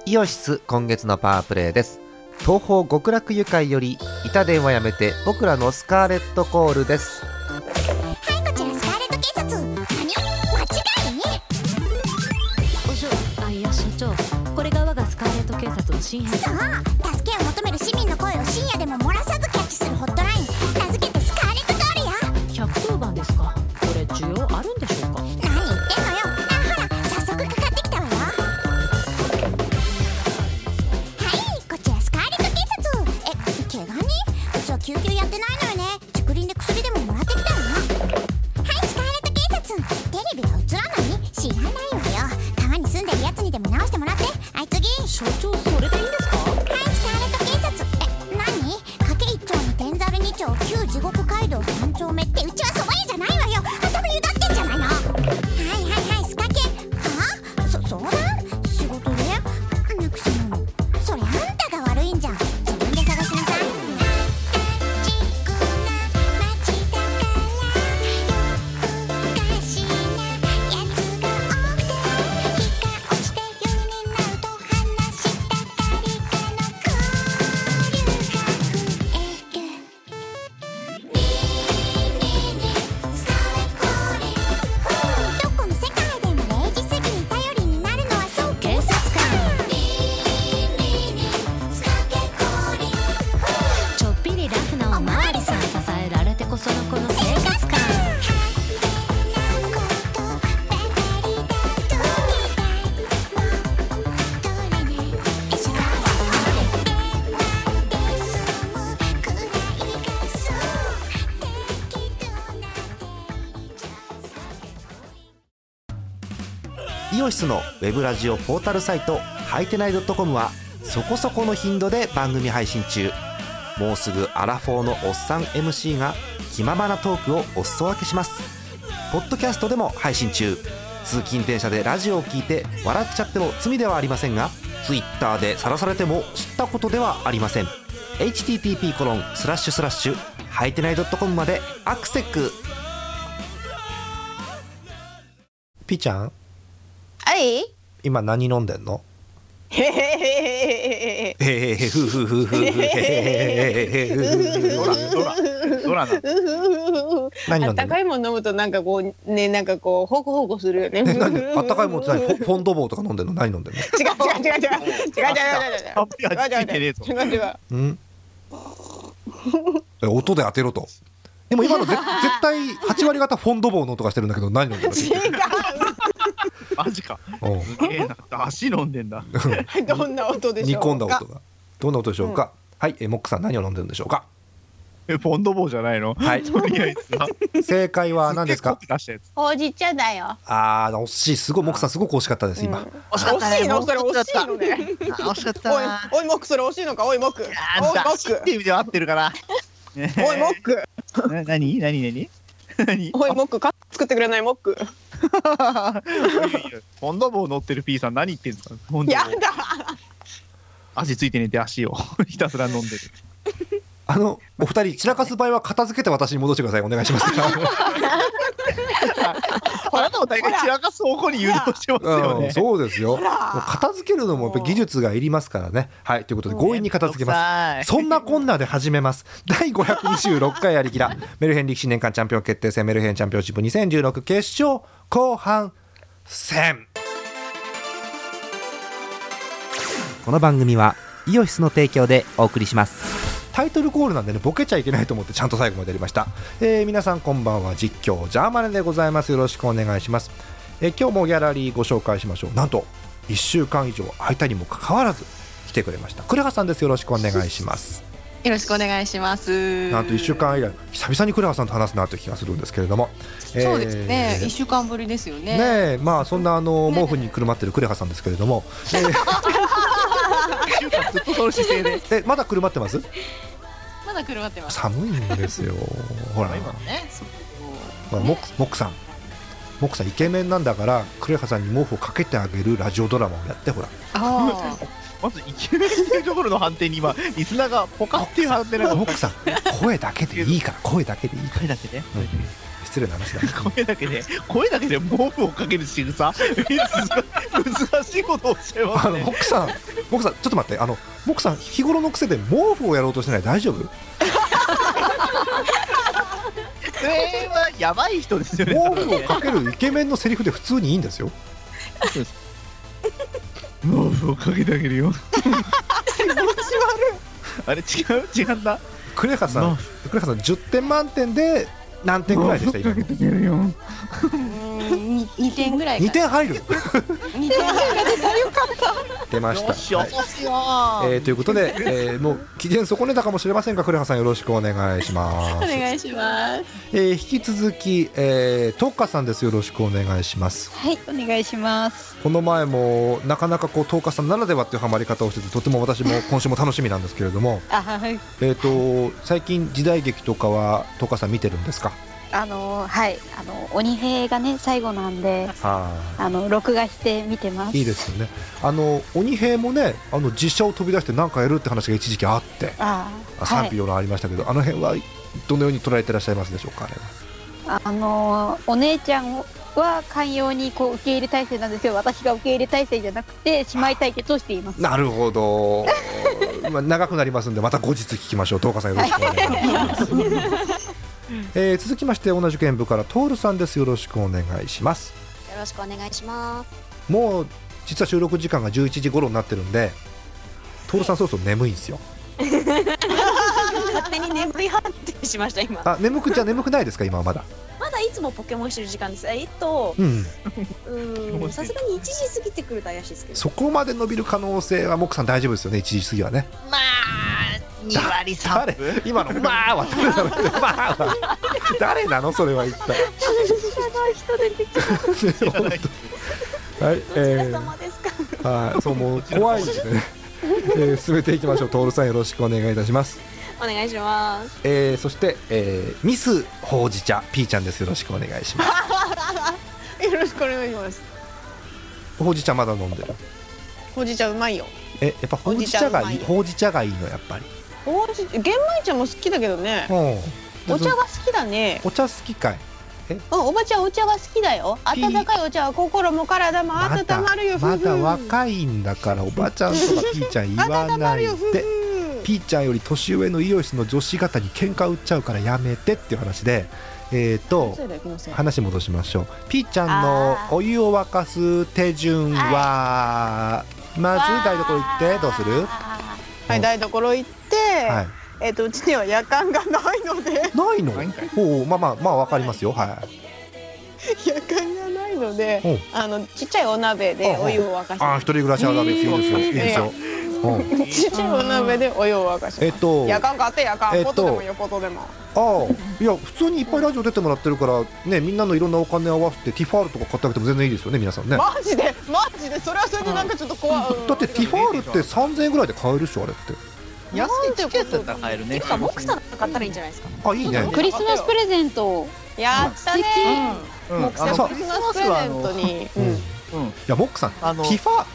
イオシス今月のパワープレイです。東方極楽愉快より板電話やめて僕らのスカーレットコールです。 はい、こちらスカーレット警察。何？間違い？ いや所長、これが我がスカーレット警察の新編。 そう、助けを求める市民の声を深夜でも漏らさずキャッチするホットライン、名付けてスカーレットコールや。 110番ですか。これ需要あるんでしょうか。 何言ってんのよ。ほら早速かかってきたわよ。はい、こちらスカーレット警察。怪我人？うちは救急やってないのよね。竹林で薬でももらってきたの。はい、スカーレット警察。テレビが映らない？知らないわよ。川に住んでるやつにでも直してもらって。はい、次。 所長、それでいいんですか。 はい、スカーレット警察。何？賭け一丁に天ざる二丁、旧地獄街道三丁目って、うちはそば屋じゃないわよ。頭ゆだってんじゃないの。はい、スカケ。相談？仕事で？なくしもの。それあんたが悪いんじゃん。自分で探しなさい。ちくな街だから、夜更かしなやつが多くて、日が落ちて夜になると話したがりかの交流が増える。スカーレットコール。どこの世界でも0時過ぎに頼りになるのはそう警察官。スカーレットコール。 ちょっぴりラフなおまわりさん、支えられてこそのこの生活感。 イオシスのウェブラジオポータルサイトはいてない .com はそこそこの頻度で番組配信中。もうすぐアラフォーのおっさん MC が気ままなトークをお裾分けします。ポッドキャストでも配信中。通勤電車でラジオを聞いて笑っちゃっても罪ではありませんが、 Twitter で晒されても知ったことではありません。 http:// はいてない .com までアクセック。ピーちゃん、 はい。 今何飲んでんの？ へへへへへへへ。 ふふふふふドラな。 何飲んでんの？ あったかいもん飲むとなんかこうね、なんかこうホクホクするよね。 何あったかいもんって何？フォンドボーとか飲んでんの？何飲んでんの？ 違う。 音で当てろと。でも今の絶対8割方フォンドボーの音がしてるんだけど、何飲んでんの？ 違う。 マジか。すげえな。足飲んでんだ。 どんな音でしょうか。 煮込んだ音が。どんな音でしょうか。はい、モックさん何を飲んでるんでしょうか。 ポンドボーじゃないの？ はい。 とりあえずな。 正解は何ですか？ ほうじ茶だよ。 惜しい。すごいモックさんすごく惜しかったです今。 惜しいの？それ惜しいのね。 惜しかったな。 おいモック、それ惜しいのか。おいモック。おいモック。 っていう意味では合ってるから。 おいモック。 何？ おいモック、カッ作ってくれないモック。 ポンドボー乗ってる P さん何言ってんですか？ やだ。 足ついて寝て足をひたすら飲んでる。 お二人散らかす場合は片付けて私に戻してください。お願いします。 あなたも大概散らかす方向に誘導してますよね。 そうですよ。もう片付けるのもやっぱり技術がいりますからね。はい、ということで強引に片付けます。そんなこんなで始めます。第526回ありきらメルヘン力士年間チャンピオン決定戦メルヘンチャンピオンシップ2016決勝後半戦。この番組はイオシスの提供でお送りします。タイトルコールなんでね、ボケちゃいけないと思ってちゃんと最後までやりました。皆さんこんばんは。実況ジャーマネでございます。よろしくお願いします。今日もギャラリーご紹介しましょう。なんと1週間以上空いたにもかかわらず来てくれましたクレハさんです。よろしくお願いします。 よろしくお願いします。 なんと1週間以来久々にクレハさんと話すなという気がするんですけれども、 そうですね、1週間ぶりですよね。 ねえ、まあそんな毛布にくるまってるクレハさんですけれども、 ずっとその姿勢でまだくるまってます？ まだくるまってます。 寒いんですよ。ほら、 今ね、 モックさんイケメンなんだからクレハさんに毛布をかけてあげるラジオドラマをやって。ほら、 まずイケメンというところの判定に今リスナーがポカっていう判定なの。 モックさん声だけでいいから、声だけでいいから。 声だけで、 失礼な話だ。 声だけで毛布をかける仕草難しいことをおっしゃいますね。 モクさんちょっと待って、モクさん日頃の癖で毛布をやろうとしてない？大丈夫？ それはやばい人ですよね。 毛布をかけるイケメンのセリフで普通にいいんですよ。 毛布をかけてあげるよ。あれ違うんだ。 クレハさん10点満点で何点ぐらいでした？今 2点ぐらいか。 2点入る。 2点が出たらよかった。 出ました。 よしよしよ。 ということで、もう機嫌損ねたかもしれませんが、クレハさんよろしくお願いします。 お願いします。 引き続き、トッカさんです。よろしくお願いします。 はい、お願いします。 この前もなかなかこうトッカさんならではっていうハマり方をしてて、とても私も今週も楽しみなんですけれども、 はい、 最近時代劇とかはトッカさん見てるんですか？ はい、鬼平がね最後なんで、録画して見てます。 いいですよね。鬼平もね、実写を飛び出して何かやるって話が一時期あって、賛否両論ありましたけど、あの辺はどのように捉えてらっしゃいますでしょうか？ お姉ちゃんは寛容にこう受け入れ体制なんですけど、私が受け入れ体制じゃなくて姉妹対決をしています。 なるほど。長くなりますんで、また後日聞きましょう。トーカさんよろしくお願いします。続きまして同じく演舞からトールさんです。よろしくお願いします。 よろしくお願いします。 もう実は収録時間が11時頃になってるんで、トールさんそろそろ眠いんですよ。 勝手に眠い判定しました今。 眠くないですか？今はまだいつもポケモンしてる時間です。さすがに1時過ぎてくると怪しいですけど、 そこまで伸びる可能性はモックさん大丈夫ですよね？1時過ぎはね。 まあ2割3分。 今のまあは誰なのそれは一体。 知らない人出てきた。 はい、 どちら様ですか？ そうもう怖いですね。進めていきましょう。トールさんよろしくお願いいたします。 お願いします。 そして、ミスほうじ茶ピーちゃんです。よろしくお願いします。 よろしくお願いします。 ほうじ茶まだ飲んでる？ ほうじ茶うまいよ。 やっぱほうじ茶がいい。ほうじ茶がいいのやっぱり。 玄米茶も好きだけどね。お茶が好きだね。 お茶好きかい？ おばちゃんお茶が好きだよ。温かいお茶は心も体も温まるよ。 まだ若いんだからおばちゃんとかピーちゃん言わないで。ピーちゃんより年上のイオシスの女子方に喧嘩売っちゃうからやめてっていう話で、話戻しましょう。ピーちゃんのお湯を沸かす手順は、まず台所行ってどうする？ はい、台所行って、うちには夜間がないので。 ないの？まあ分かりますよ。はい。 夜間がないので、ちっちゃいお鍋でお湯を沸かして。 一人暮らしあるわけですよ。いいですよ。 ちっちゃいお鍋でお湯を沸かします。夜間買って夜間、ポットでもよポットでも。 いや普通にいっぱいラジオ出てもらってるからね、みんなのいろんなお金合わせてティファールとか買ってあげても全然いいですよね、皆さんね。 マジでそれはそれでなんかちょっと怖い。 だってティファールって3000円ぐらいで買えるっしょ、あれって。 安いチケットだったら買えるね。 モクさん買ったらいいんじゃないですか？ いいね。 クリスマスプレゼントやったね。 モクさんクリスマスプレゼントに。 いやモックさん、ティファ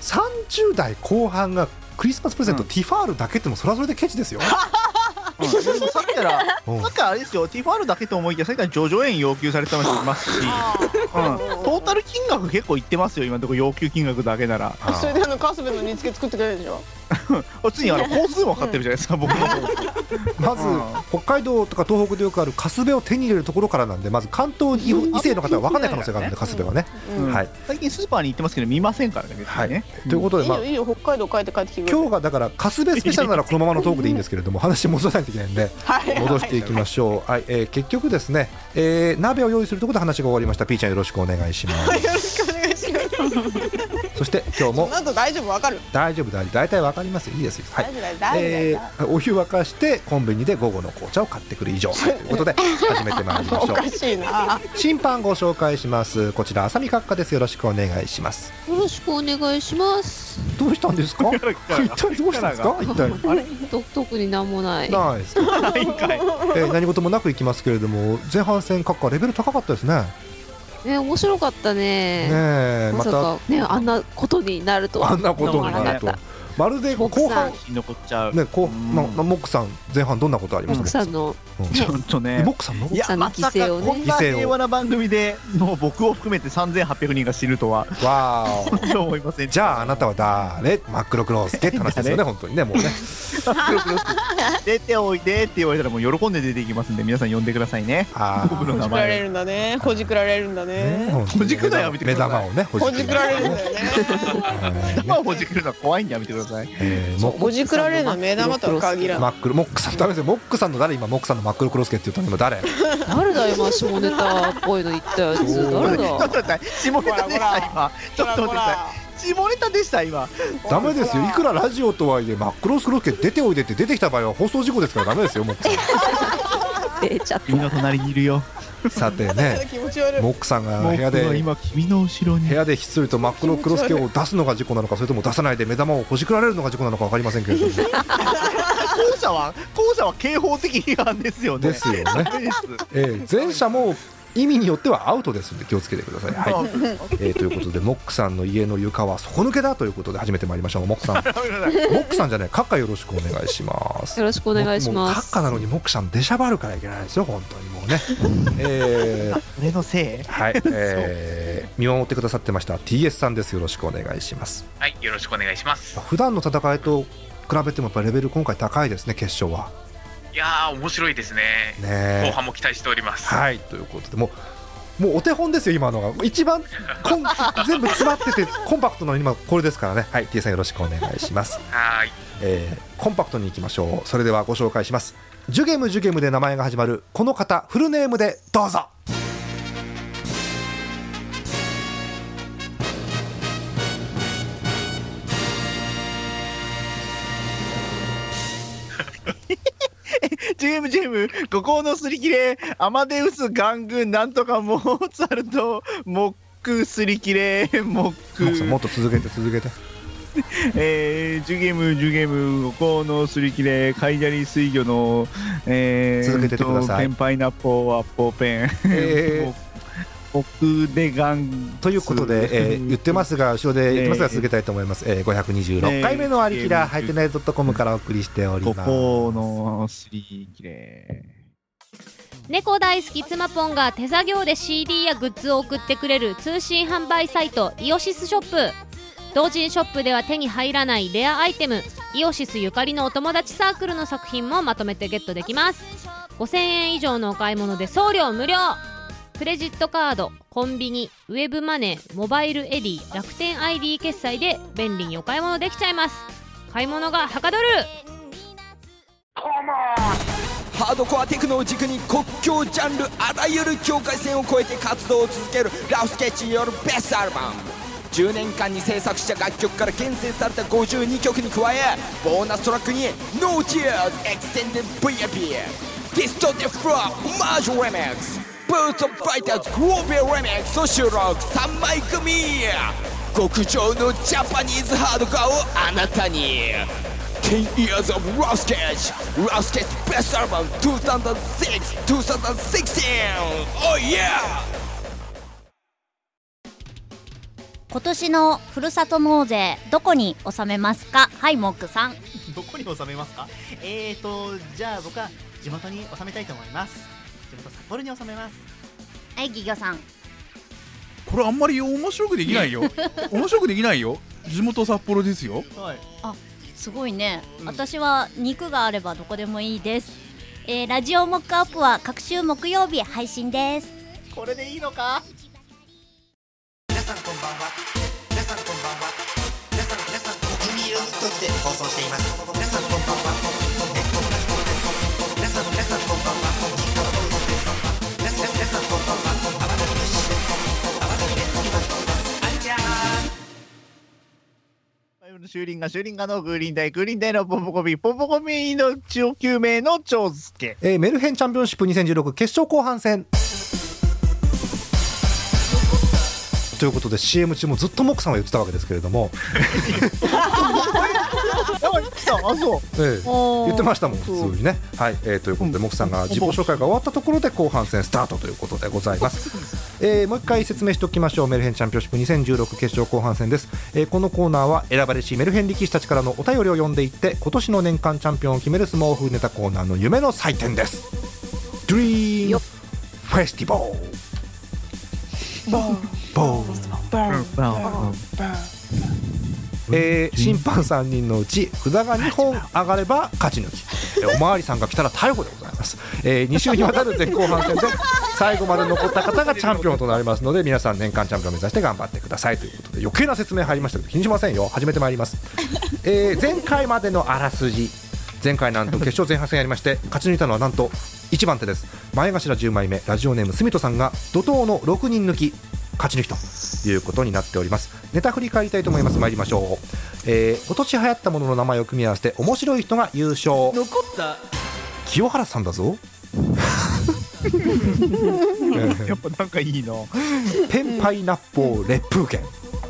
30代後半がクリスマスプレゼント、ティファールだけってもそれはそれでケチですよ。 さっきからあれですよ、ティファールだけと思いきやさっきから叙々苑要求されてた人いますし、トータル金額結構いってますよ、今のところ要求金額だけなら。 それでカスベの煮付け作ってくれるでしょ。 ついに工数もかかってるじゃないですか、僕の方。 まず北海道とか東北でよくあるカスベを手に入れるところからなんで、まず関東以西の方は分かんない可能性があるんで、カスベはね。 最近スーパーに行ってますけど見ませんからね。 ということで、 いいよ北海道帰ってきて。 今日がだからカスベスペシャルならこのままのトークでいいんですけれども、話戻さないといけないんで戻していきましょう。結局ですね、鍋を用意するところで話が終わりました。ピーちゃんよろしくお願いします。 よろしくお願いします。 そして今日もなんと大丈夫、わかる？ 大丈夫、大体わかりますよ。いいですよ。お湯沸かしてコンビニで午後の紅茶を買ってくる以上ということで始めてまいりましょう。 おかしいな。 審判ご紹介します。こちら浅見閣下です。よろしくお願いします。 よろしくお願いします。 どうしたんですか？一体どうしたんですか？一体特になんもない。 ないですか？何事もなくいきますけれども、前半戦閣下レベル高かったですね。 面白かったね。 またね、あんなことになるとは。 あんなことになると。 まるで後半残っちゃうね。モックさん前半どんなことありました？ モックさんのちょっとね、 モックさんのいやまさかこんな平和な番組でもう僕を含めて3800人が死ぬとはわー思いません。 じゃああなたは誰？真っ黒クロスケって話ですよね本当にねもうね。 出ておいでって言われたらもう喜んで出ていきますんで皆さん呼んでくださいね。僕の名ほじくられ前るんだね。ほじくられるんだね。 ほじくらやめてく目ださい。 玉をねほじくられるんだよね。 まあほじくるのは怖いんでやめてください。 ほじくられるのは目玉とは限らない。 真っ黒モックさんダメですよ。モックさんの誰？今モックさんの真っ黒クロスケって言ったの今誰？ 誰だ今下ネタっぽいの言ったやつ誰ちょっとだ。 待って下ネタでした今。ちょっと待ってください。下ネタでした今。 ダメですよ。いくらラジオとはいえ真っ黒クロスケ出ておいでって出てきた場合は放送事故ですからダメですよモックさん。 出ちゃった。 君の隣にいるよ。 さてね気持ち悪い。 モックさんが部屋僕はで今君の後ろに。 部屋でひっそりと真っ黒クロスケを出すのが事故なのかそれとも出さないで目玉をほじくられるのが事故なのか分かりませんけれども後者は刑法的違反ですよね。 ですよねダメです。 前者も意味によってはアウトですので気をつけてください、はいということでモックさんの家の床は底抜けだということで始めてまいりましょう。モックさんモックさんじゃないカッカよろしくお願いします。 よろしくお願いしもうカます。 ッカなのにモックさん出しゃばるからいけないですよ本当にもうね俺のせい。 はい、見守ってくださってました TS さんです。よろしくお願いします。 はい、よろしくお願いします。 普段の戦いと比べてもやっぱりレベル今回高いですね決勝は。 いやー面白いですね。 ね後半も期待しております。 はいということでもうお手本ですよ今のが一番全部詰まっててコンパクトの今これですからね。はい T さんよろしくお願いします。 はい、 コンパクトにいきましょう。それではご紹介します。ジュゲムジュゲムで名前が始まるこの方フルネームでどうぞ。 ジェム五行のすり切れアマデウスガングなんとかモーツァルトモックすり切れモックもっと続けてジュゲム五行のすり切れカイジャリ水魚の続けててください。 ペンパイナッポーアッポーペンモックデガンということで、言ってますが後ろで言ってますが続けたいと思います。526回目のアリキラハイテナイド.comからお送りしております。 五行のすり切れ猫大好き妻ポンが手作業で CD やグッズを送ってくれる通信販売サイトイオシスショップ。同人ショップでは手に入らないレアアイテムイオシスゆかりのお友達サークルの作品もまとめてゲットできます。5000円以上のお買い物で送料無料。クレジットカード、コンビニ、ウェブマネー、モバイルエディ、楽天 ID 決済で便利にお買い物できちゃいます。買い物がはかどる。 ハードコアテクノを軸に国境ジャンルあらゆる境界線を越えて活動を続けるラフスケッチによるベストアルバム。10年間に制作した楽曲から厳選された52曲に加えボーナストラックに No Tears Extended VIP Distorted Floor Marge Remix Boots of Fighters Global Remix を収録3枚組。極上のジャパニーズハードコアをあなたに。10 years of Rough Sketch Best Album 2006-2016 Oh yeah! 今年のふるさと納税どこに納めますか？はいモックさん。 どこに納めますか？じゃあ僕は地元に納めたいと思います。地元札幌に納めます。 はいギギョさん。 これあんまり面白くできないよ面白くできないよ。地元札幌ですよ。 はい。 あ、すごいね、私は肉があればどこでもいいです。ラジオモックアップは各週木曜日配信です。 これでいいのか？ 皆さんこんばんは。皆さんこんばんは。皆さん国民ユニットで放送しています。皆さんこんばんは。皆さんこんばんは。皆さんこんばんは。皆さんこんばんは。アバタリです。アバタリです。あんちゃー。 シューリンガのグーリンダイのポンポコミの上級名の長介。 メルヘンチャンピオンシップ2016決勝後半戦ということで CM 中もずっとモックさんは言ってたわけですけれども言ってましたもん普通にね。はい、ということでモックさんが自己紹介が終わったところで後半戦スタートということでございますもう一回説明しておきましょう。メルヘンチャンピオンシップ2016決勝後半戦です。このコーナーは選ばれしメルヘン力士たちからのお便りを読んでいって今年の年間チャンピオンを決める相撲風ネタコーナーの夢の祭典です。ドリームフェスティバル審判3人のうち札が2本上がれば勝ち抜き、おまわりさんが来たら逮捕でございます。2週にわたる前後半戦で最後まで残った方がチャンピオンとなりますので、皆さん年間チャンピオンを目指して頑張ってくださいということで、余計な説明入りましたけど気にしませんよ。始めてまいります。前回までのあらすじ、前回なんと決勝前半戦やりまして勝ち抜いたのはなんと1番手です。前頭10枚目ラジオネームスミトさんが怒涛の6人抜き勝ち抜きということになっております。ネタ振り返りたいと思います。参りましょう。今年流行ったものの名前を組み合わせて面白い人が優勝。 残った清原さんだぞ。 やっぱなんかいいな。 ペンパイナッポー烈風剣、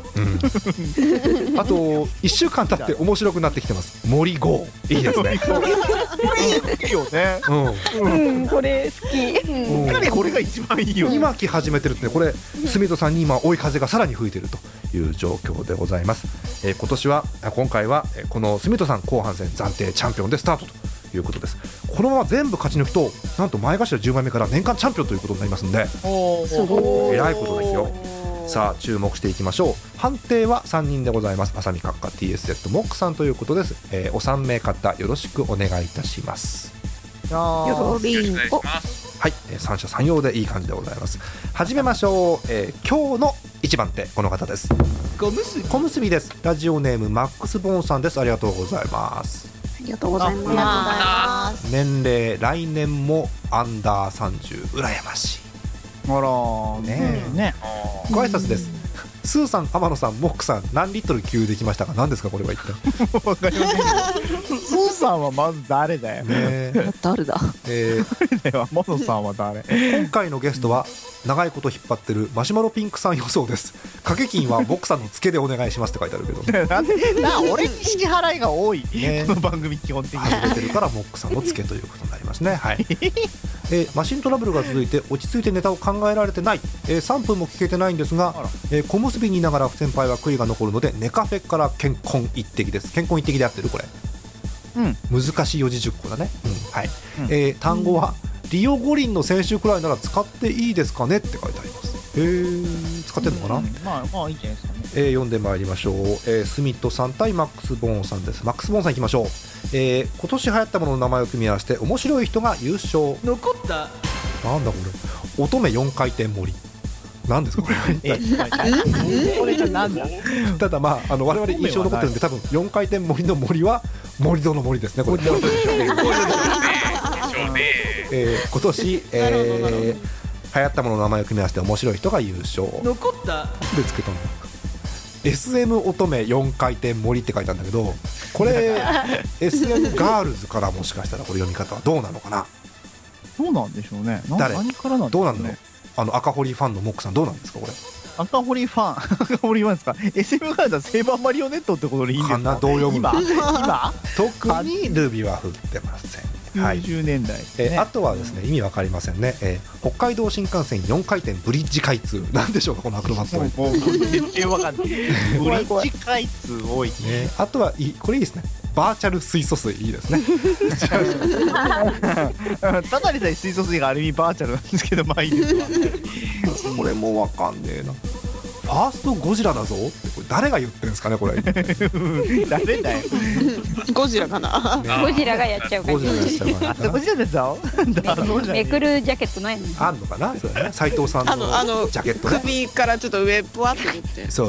あと1週間経って面白くなってきてます。森郷いいですね。 これいいよね。 これ好き。 これが一番いいよね。 今来始めてるって、これ住戸さんに今追い風がさらに吹いているという状況でございます。今回はこの住戸さん後半戦暫定チャンピオンでスタートということです。このまま全部勝ち抜くとなんと前頭10枚目から年間チャンピオンということになりますので、すごいえらいことですよ。さあ注目していきましょう。判定は3人でございます。浅見閣下 TSZ モックさんということです。お3名方よろしくお願いいたします。 よろりんこ。 はい、三者三様でいい感じでございます。始めましょう。今日の1番手この方です。小結びです。ラジオネームマックスボーンさんです。ありがとうございます。 ありがとうございます。 年齢来年もアンダー30、羨ましい。 あらね。 ご挨拶です。スーさん、天野さん、モックさん、何リットル給できましたか。何ですかこれは一体。 わかりませんけど。スーさんはまず誰だよ。 誰だ。 天野さんは誰。 今回のゲストは長いこと引っ張ってるマシュマロピンクさん予想です。掛け金はモックさんの付けでお願いしますって書いてあるけど。 俺に支払いが多い。この番組基本的に始めてるからモックさんの付けということになりますね。はい。マシントラブルが続いて落ち着いてネタを考えられてない、3分も聞けてないんですが、小結びにいながら先輩は悔いが残るのでネカフェから健康一滴です。健康一滴で合ってるこれ、難しい四字熟語だね、はい。単語はリオ五輪の選手くらいなら使っていいですかねって書いてあります。使ってるのかな。 まあいいんじゃないですかね。 読んでまいりましょう。スミットさん対マックスボーンさんです。マックスボーンさんいきましょう。今年流行ったものの名前を組み合わせて面白い人が優勝。 残ったなんだこれ。乙女4回転盛りなんですかこれ。 これじゃなんだ。 ただまあ我々印象残ってるんで多分4回転盛りの森は盛り土の森ですねこれ。今年流行ったものの名前を組み合わせて面白い人が優勝。 残ったでつけたの SM 乙女4回転盛りって書いてあるんだけど、これSM ガールズからもしかしたらこれ読み方はどうなのかな。 どうなんでしょうね。 何からなんでしょうね。どうなんの。赤堀ファンのモックさんどうなんですかこれ。赤堀ファンですか。 SM ガールズはセーバーマリオネットってことでいいんですか。どう読む今特にルビは振ってません。 90年代、 あとはですね、意味わかりませんね。北海道新幹線4回転ブリッジ開通なんでしょうかこのアクロバット。 全然わかんない。ブリッジ開通多いね。 あとはこれいいですね。バーチャル水素水いいですね。 ただでさえ水素水がある意味バーチャルなんですけど、まあいいですわ。 これもわかんねえな。ファーストゴジラだぞってこれ誰が言ってるんですかねこれ。誰だよ。 ゴジラかな。 ゴジラがやっちゃうから。 ゴジラがやっちゃうから。 ゴジラだぞ。 めくるジャケットないの。 あんのかな。そうだね。斉藤さんのジャケットね。 首からちょっと上ぷわって言って。 そう。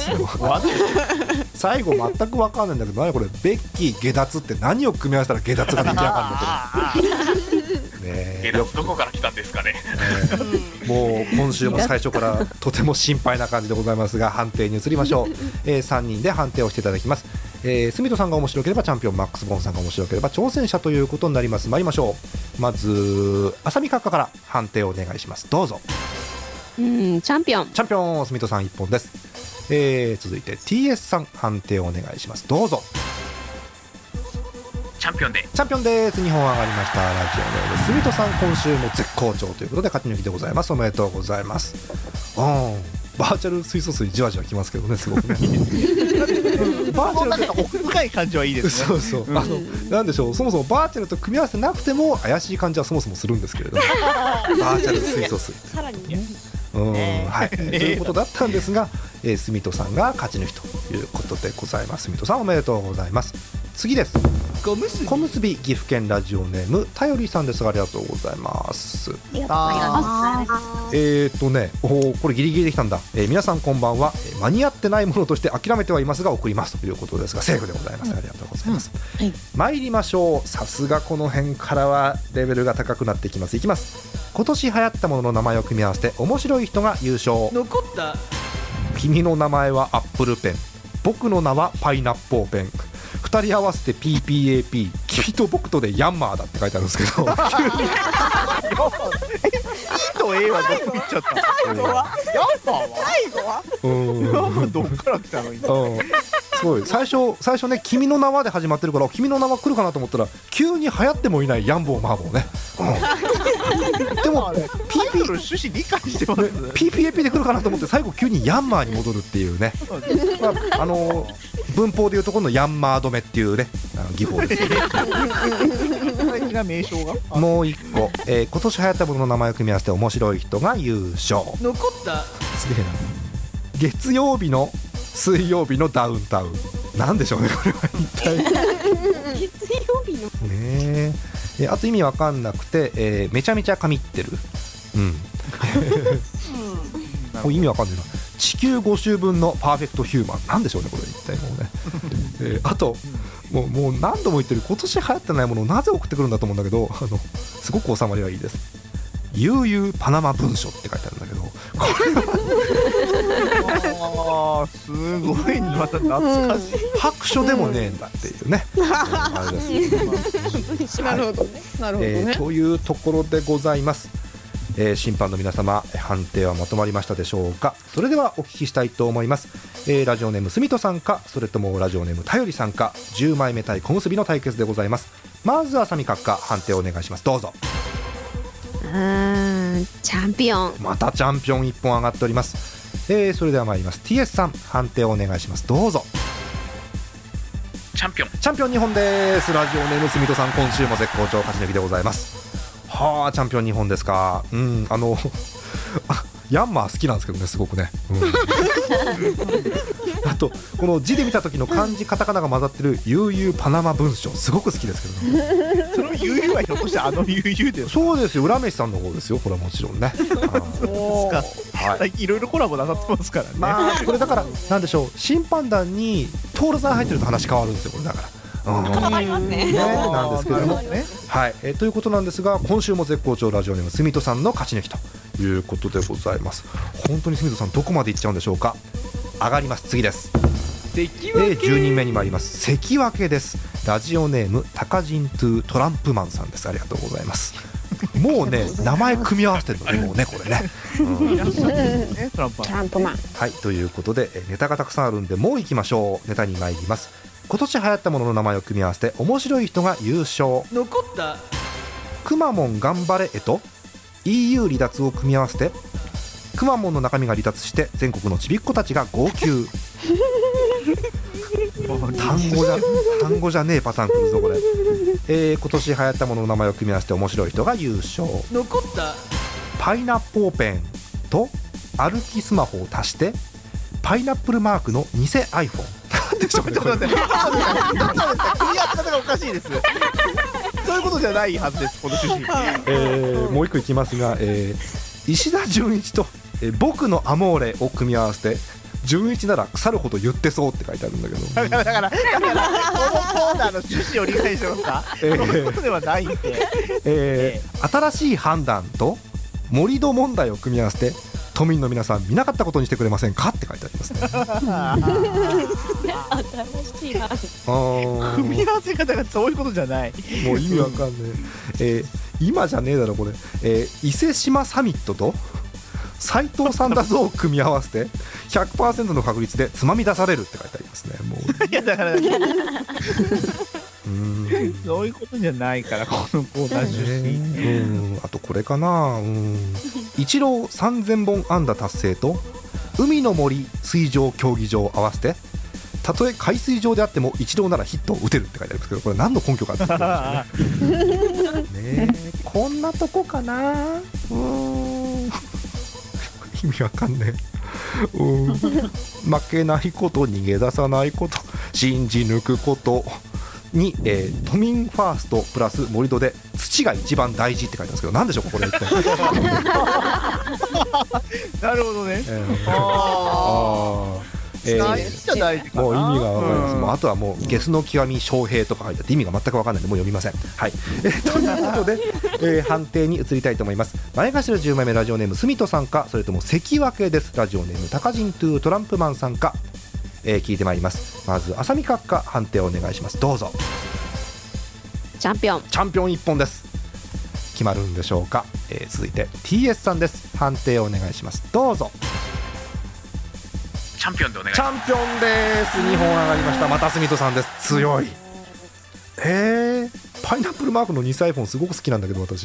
最後全くわかんないんだけど、何これベッキー下脱って何を組み合わせたら下脱が出来上がるのこれ。 下脱どこから来たんですかね。 もう今週も最初からとても心配な感じでございますが、判定に移りましょう。3人で判定をしていただきます。住戸さんが面白ければチャンピオン、マックスボーンさんが面白ければ挑戦者ということになります。参りましょう。まず浅見閣下から判定をお願いします。どうぞ。 チャンピオン住戸さん1本です。続いて TS さん判定をお願いします。どうぞ。 チャンピオンで。 チャンピオンです。2本上がりました。ラジオネームすみとさん、今週も絶好調ということで勝ち抜きでございます。おめでとうございます。バーチャル水素水じわじわきますけどね、すごくね。 バーチャルなんか奥深い感じはいいですね。 そうそう、なんでしょう、そもそもバーチャルと組み合わせなくても怪しい感じはそもそもするんですけれどもバーチャル水素水さらにね、 はい、ということだったんですが、すみとさんが勝ち抜きということでございます。すみとさんおめでとうございます。次です。小結び岐阜県ラジオネームたよりさんですが、ありがとうございます。これギリギリできたんだ。皆さんこんばんは。間に合ってないものとして諦めてはいますが送りますということですが、セーフでございます。ありがとうございます。参りましょう。さすがこの辺からはレベルが高くなってきます。いきます。今年流行ったものの名前を組み合わせて面白い人が優勝。 残った。 君の名前はアップルペン、僕の名はパイナッポーペン、2人合わせて PPAP、 君と僕とでヤンマーだって書いてあるんですけどと A はどこ行っちゃったの？ 最後はどっから来たの今。 すごい最初ね、君の名はで始まってるから、君の名は来るかなと思ったら急に流行ってもいないヤンボーマーボーね。でも PPAP で来るかなと思って最後急にヤンマーに戻るっていうね、文法でいうところのヤンマー止めっていうね、技法ですよね。もう一個、今年流行ったものの名前を組み合わせて面白い人が優勝。 残った。 すげえな。月曜日の水曜日のダウンタウン、なんでしょうねこれは一体。 月曜日のねえ、あと意味わかんなくて、めちゃめちゃ神ってる。意味わかんないな。地球5周分のパーフェクトヒューマン、なんでしょうねこれ一体もうね。あともう何度も言ってる、今年流行ってないものをなぜ送ってくるんだと思うんだけど、すごく収まりはいいです。悠々パナマ文書って書いてあるんだけど、これすごいまた懐かしい。 白書でもねえんだっていうね。あれですなるほどね、なるほどね。 というところでございます。審判の皆様、判定はまとまりましたでしょうか。それではお聞きしたいと思います。ラジオネームすみとさんか、それともラジオネームたよりさんか、10枚目対小結びの対決でございます。まずはさみ閣下、判定をお願いします。どうぞ。 チャンピオン。 またチャンピオン1本上がっております。それでは参ります。 TS さん、判定をお願いします。どうぞ。 チャンピオン 2本です。ラジオネームすみとさん、今週も絶好調勝ち抜きでございます。はあ、チャンピオン2本ですか。ヤンマー好きなんですけどね、すごくね。あとこの字で見た時の漢字カタカナが混ざってる悠々パナマ文章、すごく好きですけどね。 その悠々はひょっとして悠々ですか？ そうですよ、浦飯さんの方ですよ、これはもちろんね。 いろいろコラボなさってますからね。 まあこれだからなんでしょう、審判団に徹さん入ってると話変わるんですよ、これだから。なんですけれども、はい、ということなんですが、今週も絶好調ラジオネームすみとさんの勝ち抜きということでございます。本当にすみとさんどこまでいっちゃうんでしょうか。上がります。次です。10人目に参ります。関脇です。ラジオネームタカジントゥトランプマンさんです。ありがとうございます。もうね、名前組み合わせてるのね、もうね、これね。 トランプマン。 はい、ということでネタがたくさんあるんで、もう行きましょう。ネタに参ります。今年流行ったものの名前を組み合わせて面白い人が優勝。 残った。 くまモン頑張れえと EU 離脱を組み合わせて、くまモンの中身が離脱して全国のちびっ子たちが号泣。単語じゃねえパターンくるぞこれ。今年流行ったものの名前を組み合わせて面白い人が優勝。 残った。 パイナッポーペンと歩きスマホを足してパイナップルマークの偽 iPhone。 ちょっと待って、組み合わせ方がおかしいです。そういうことじゃないはずです、この趣旨。 もう一個いきますが、石田純一と、僕のアモーレを組み合わせて、純一なら腐るほど言ってそうって書いてあるんだけど、 だからこのコーナーの趣旨を理解してますか？そういうことではないんで、 新しい判断と盛り土問題を組み合わせて、都民の皆さん見なかったことにしてくれませんかって書いてありますね。 新しいな。 組み合わせ方がそういうことじゃない。 もう意味わかんねえ。今じゃねえだろこれ。伊勢志摩サミットと斉藤さんだぞを組み合わせて 100% の確率でつまみ出されるって書いてありますね。もういやだからそういうことじゃないからこのコーナー出身。 あとこれかな、イチロー3000本安打達成と海の森水上競技場を合わせて、たとえ海水上であってもイチローならヒットを打てるって書いてあるんですけど、これ何の根拠かってねこんなとこかな。意味わかんねえ。負けないこと、逃げ出さないこと、信じ抜くことに、都民ファーストプラス盛り土で土が一番大事って書いてあるんですけど、何でしょうかこれ一体。 なるほどね。大事じゃないかな。 もう意味が分かります。もうあとはもうゲスの極み翔平とか書いてあって意味が全く分かんないのでもう読みません。はい。ということで、判定に移りたいと思います。前頭10枚目ラジオネームスミトさんか、それとも関脇です。ラジオネームタカジントゥートランプマンさんか、聞いてまいります。まず浅見閣下判定をお願いします。どうぞ。 チャンピオン。 チャンピオン一本です。決まるんでしょうか。続いて TS さんです。判定をお願いします。どうぞ。 チャンピオンでお願いします。 チャンピオンです。2本上がりました。またスミトさんです。強い。パイナップルマークの2サイフォンすごく好きなんだけど私。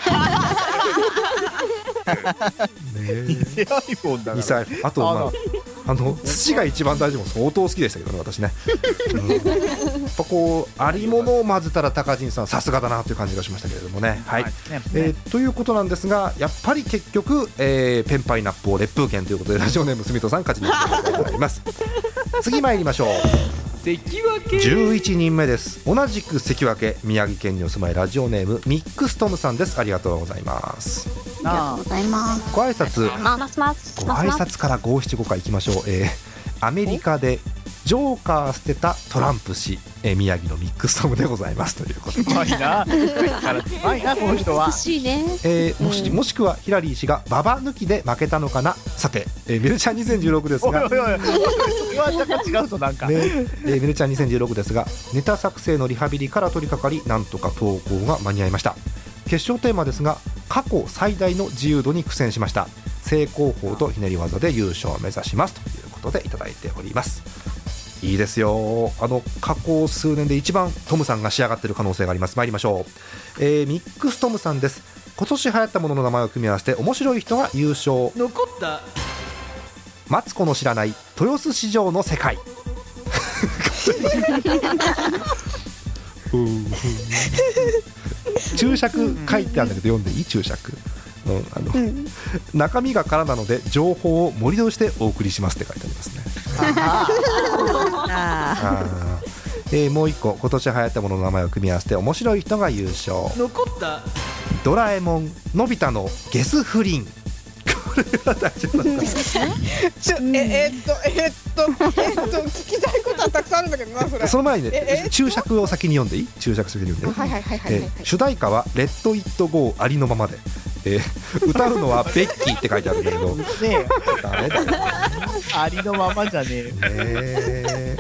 2 サイフォン。あと土が一番大事も相当好きでしたけどね私ね。やっぱこうありものを混ぜたら高陣さんさすがだなという感じがしましたけれどもね。はい。ということなんですが、やっぱり結局、ペンパイナップを烈風剣ということでラジオネームスミトさん勝ちになります。次参りましょう。 関脇 11人目です。同じく関脇、宮城県にお住まいラジオネームミックストムさんです。ありがとうございます。 ありがとうございます。 ご挨拶ご挨拶から5、7、5回いきましょう。アメリカでジョーカー捨てたトランプ氏、宮城のミックストムでございますということで。 うまいな。うまいなこの人は。 美しいね。 もしくはヒラリー氏がババ抜きで負けたのかな。さて、メルちゃん2016ですが、 それは若干違うぞなんか。 メルちゃん2016ですが、ネタ作成のリハビリから取り掛かり、なんとか投稿が間に合いました。決勝テーマですが、過去最大の自由度に苦戦しました。正攻法とひねり技で優勝を目指しますということでいただいております。いいですよ。過去数年で一番トムさんが仕上がっている可能性があります。参りましょう。ミックストムさんです。今年流行ったものの名前を組み合わせて面白い人が優勝。 残ったマツコの知らない豊洲市場の世界。注釈書いてあるんだけど読んでいい？注釈、中身が空なので情報を盛り土してお送りしますって書いてありますね。もう一個、今年流行ったものの名前を組み合わせて面白い人が優勝。 残ったドラえもんのび太のゲス不倫。これは大丈夫だった。 聞きたいことはたくさんあるんだけどなそれ。 その前にね、注釈を先に読んでいい？注釈先に読んでいい？主題歌はレッド・イット・ゴーありのままで、歌うのはベッキーって書いてあるんだけど、ダメだよ。 ありのままじゃねえ。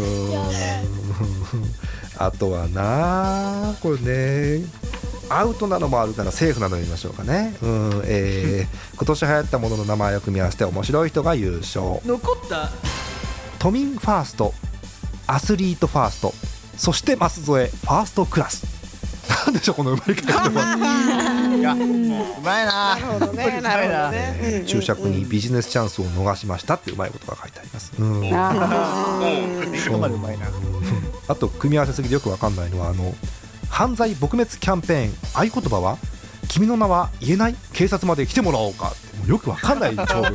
あとはな、これね、アウトなのもあるからセーフなのに見ましょうかね。今年流行ったものの名前を組み合わせて面白い人が優勝。 残った都民ファースト、アスリートファースト、そして舛添ファーストクラス。なんでしょうこのうまい方は。 いや、うまいな。 なるほどね。なるほどね。 注釈にビジネスチャンスを逃しましたってうまいことが書いてあります。 そこまでうまいな。 あと組み合わせすぎでよくわかんないのは犯罪撲滅キャンペーン合言葉は君の名は言えない警察まで来てもらおうかってもうよくわかんない長文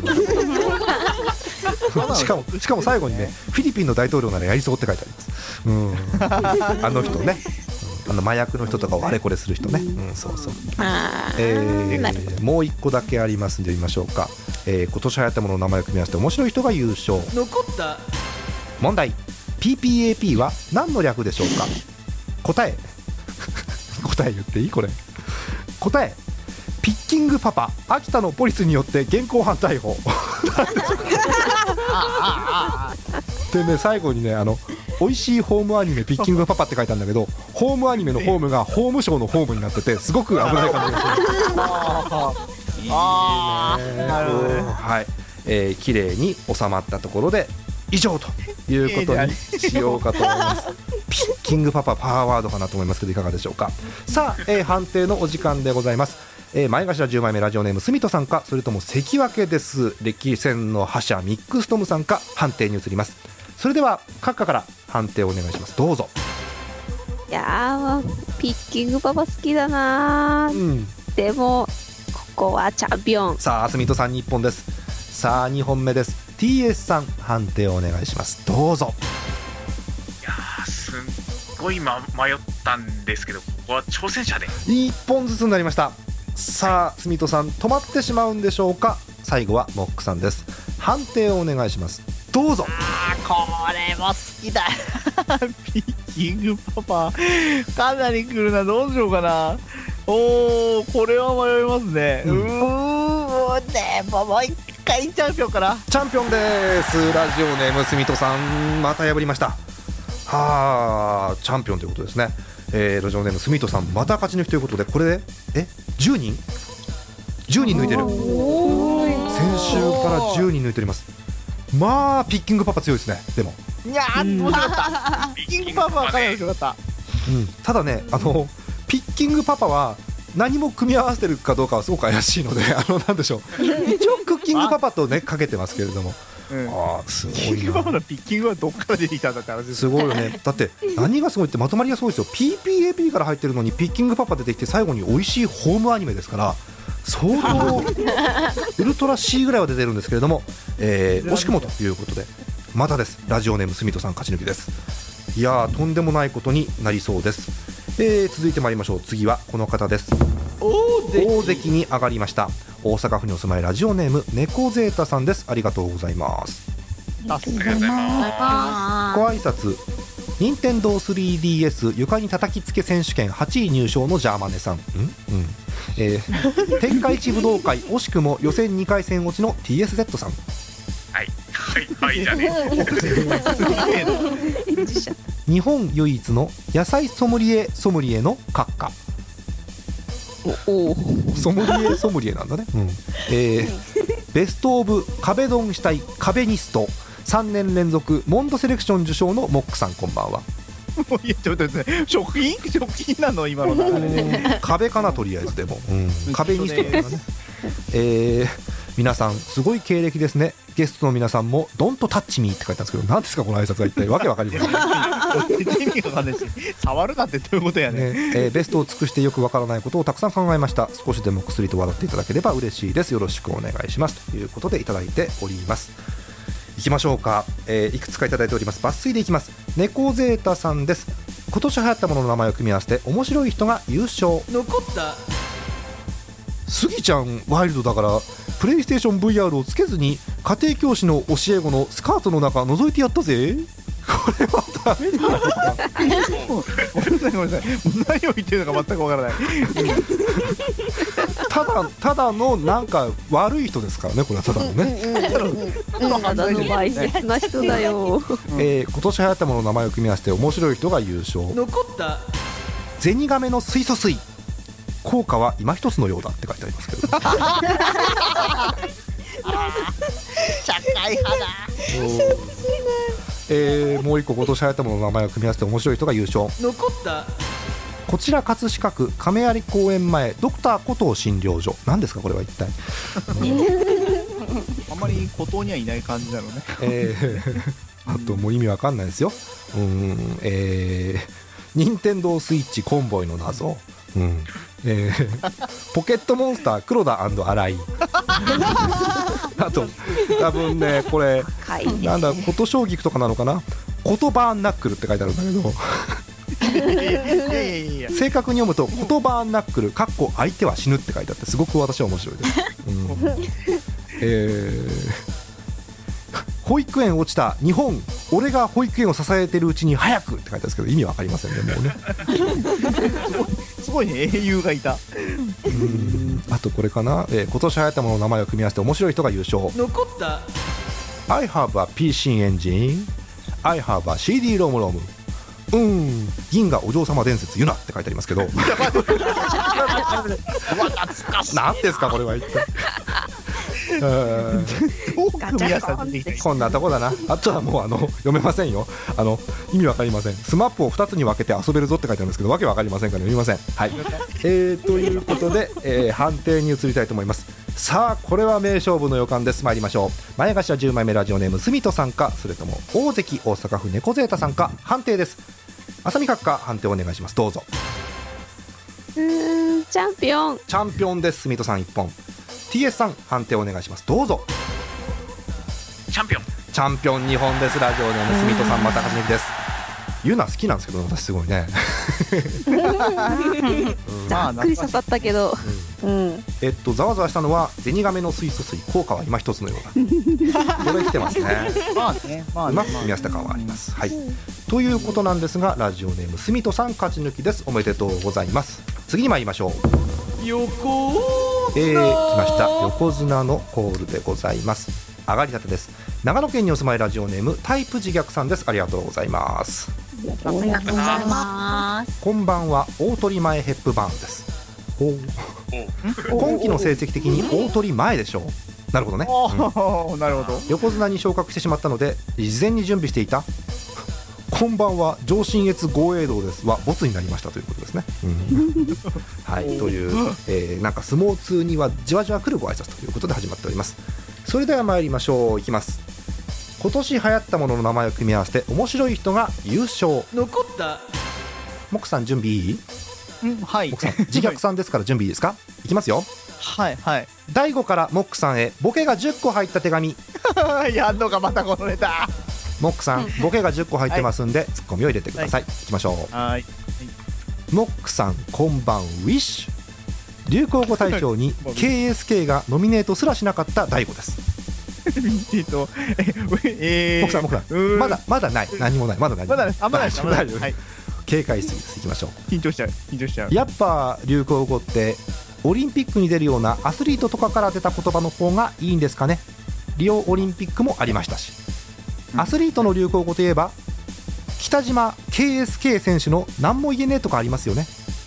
しかも最後にね、フィリピンの大統領ならやりそうって書いてあります。あの人ね、麻薬の人とかをあれこれする人ね。そうそう。もう一個だけありますんで読みましょうか。今年流行ったものの名前を組み合わせて面白い人が優勝。 残った問題、 PPAP は何の略でしょうか。答え言っていい？これ答え、ピッキングパパ秋田のポリスによって現行犯逮捕。でね、最後にね、美味しいホームアニメピッキングパパって書いてあるんだけど、ホームアニメのホームが法務省のホームになっててすごく危ない感じがする。いいね。はい、綺麗に収まったところで以上ということにしようかと思います。 ピッキングパパパワーワードかなと思いますけどいかがでしょうか。さあ、判定のお時間でございます。前頭10枚目ラジオネームスミトさんか、それとも関脇です歴戦の覇者ミックストムさんか、判定に移ります。それでは閣下から判定をお願いします。どうぞ。 いやー、ピッキングパパ好きだな、でもここはチャンピオン。 さあスミトさんに1本です。さあ2本目です。 TS さん判定をお願いします。どうぞ。 いやー、すっごい迷ったんですけど、ここは挑戦者で 1本ずつになりました。さあスミトさん止まってしまうんでしょうか。最後はモックさんです。判定をお願いします。どうぞ。 これも好きだピッキングパパかなり来るな。どうしようかな。おー、これは迷いますね。でももう一回チャンピオンかな。 チャンピオンです。ラジオネームスミトさんまた破りました。はあ、チャンピオンということですね。ラジオネームスミトさんまた勝ち抜きということで、これで10人抜いてる。先週から10人抜いております。まあピッキングパパ強いですね。でもいやー、面白かったピッキングパパはかなり面白かった。 ただね、ピッキングパパは何も組み合わせてるかどうかはすごく怪しいので、なんでしょう一応クッキングパパとねかけてますけれども、すごいな。ピッキングパパのピッキングはどっから出てきたんだって話です。すごいよね。だって何がすごいってまとまりがすごいですよ。 PPAP から入ってるのにピッキングパパ出てきて最後に美味しいホームアニメですから、相当ウルトラ C ぐらいは出てるんですけれども、惜しくもということでまたです。ラジオネームスミトさん勝ち抜きです。いやー、とんでもないことになりそうです。続いてまいりましょう。次はこの方です。大関に上がりました。大阪府にお住まいラジオネーム猫ゼータさんです。ありがとうございます。 ありがとうございます。 ご挨拶。任天堂 3DS 床に叩きつけ選手権8位入賞のジャーマネさん。天下一武道会惜しくも予選2回戦落ちの TSZ さん。 はいじゃね日本唯一の野菜ソムリエの閣下。ソムリエなんだね。ベストオブ壁ドンしたい壁ニスト3年連続モンドセレクション受賞のモックさん、こんばんは。 いやちょっとですね、食品なの今の流れで壁かな、とりあえず。でも、壁ニストだからね。皆さんすごい経歴ですね。ゲストの皆さんもドントタッチミーって書いてあるんですけど、何ですかこの挨拶は。一体わけわかりません。 意味がわかんないし、触るなってどういうことやね。 ベストを尽くしてよくわからないことをたくさん考えました。少しでも薬と笑っていただければ嬉しいです。よろしくお願いしますということでいただいております。いきましょうか。いくつかいただいております。抜粋でいきます。猫ゼータさんです。今年流行ったものの名前を組み合わせて面白い人が優勝。 残ったスギちゃんワイルドだからプレイステーション VR をつけずに家庭教師の教え子のスカートの中覗いてやったぜ。これはダメだ。 ごめんなさい何を言ってるのか全くわからない。 ただのなんか悪い人ですからね、これはただのね。 ただのわいせつな人だよ。 今年流行ったものの名前を組み合わせて面白い人が優勝。 残ったゼニガメの水素水効果は今一つのようだって書いてありますけど。 社会派だ。 もう一個今年流行ったものの名前を組み合わせて面白い人が優勝。 残ったこちら葛飾区亀有公園前ドクターコトー診療所。何ですかこれは一体。 あんまり孤島にはいない感じなのね。 あともう意味わかんないですよ。任天堂スイッチコンボイの謎。ポケットモンスター黒田&新井。あと多分ねこれなんだ琴将棋とかなのかな、言葉ナックルって書いてあるんだけど正確に読むと言葉ナックルかっこ相手は死ぬって書いてあってすごく私は面白いです。保育園落ちた日本俺が保育園を支えてるうちに早くって書いてあるんですけど意味わかりませんねもうね。 すごいね、英雄がいた。 あとこれかな、今年流行ったものの名前を組み合わせて面白い人が優勝。 残った I have a PC engine I have a CD ロムロム銀河お嬢様伝説ユナって書いてありますけど何ですかこれは一体。 こんなとこだな。あとはもう読めませんよ。意味わかりません。スマップを2つに分けて遊べるぞって書いてあるんですけど、わけわかりませんから読みません。はい。ということで、判定に移りたいと思います。さあこれは名勝負の予感です。参りましょう。前頭10枚目ラジオネームすみとさんか、それとも大関大阪府猫ゼータさんか、判定です。浅見閣下、判定お願いします。どうぞ。 チャンピオン。 チャンピオンです。すみとさん1本。 TS さん判定お願いします。どうぞ。 チャンピオン。 チャンピオン2本です。ラジオネームすみとさん、また初めてです。言うのは好きなんですけど、私すごいね。 ざっくり刺さったけど、 ざわざわしたのはゼニガメの水素水、効果は今一つのような。これ来てますね。うまく組み合わせた感はあります。はい。ということなんですが、ラジオネームすみとさん勝ち抜きです。おめでとうございます。次に参りましょう。来ました。横綱のコールでございます。上がりたてです。長野県にお住まいラジオネームタイプ自虐さんです。ありがとうございます。 ありがとうございます。 こんばんは、大鳥前ヘップバーンです。今期の成績的に大鳥前でしょう。なるほどね。 なるほど。 横綱に昇格してしまったので事前に準備していたこんばんは上信越豪栄道ですはボツになりましたということですね。はい、という、なんか相撲通にはじわじわ来るご挨拶ということで始まっております。それでは参りましょう。いきます。今年流行ったものの名前を組み合わせて面白い人が優勝。 残ったモックさん準備いい？ はい。 モックさん自虐さんですから準備いいですか？いきますよ。 はいはい。 大悟からモックさんへボケが10個入った手紙。 やんのかまたこのネタ。 モックさんボケが10個入ってますんで、ツッコミを入れてください。いきましょう。 はい。 モックさんこんばんウィッシュ。流行語大賞に KSK がノミネートすらしなかった大悟です。モックさんまだない、何もない、まだない、 まだない、 警戒しすぎです。いきましょう。 緊張しちゃう。 やっぱ流行語ってオリンピックに出るようなアスリートとかから出た言葉の方がいいんですかね。リオオリンピックもありましたし、アスリートの流行語といえば北島 KSK 選手の何も言えねえとかありますよね。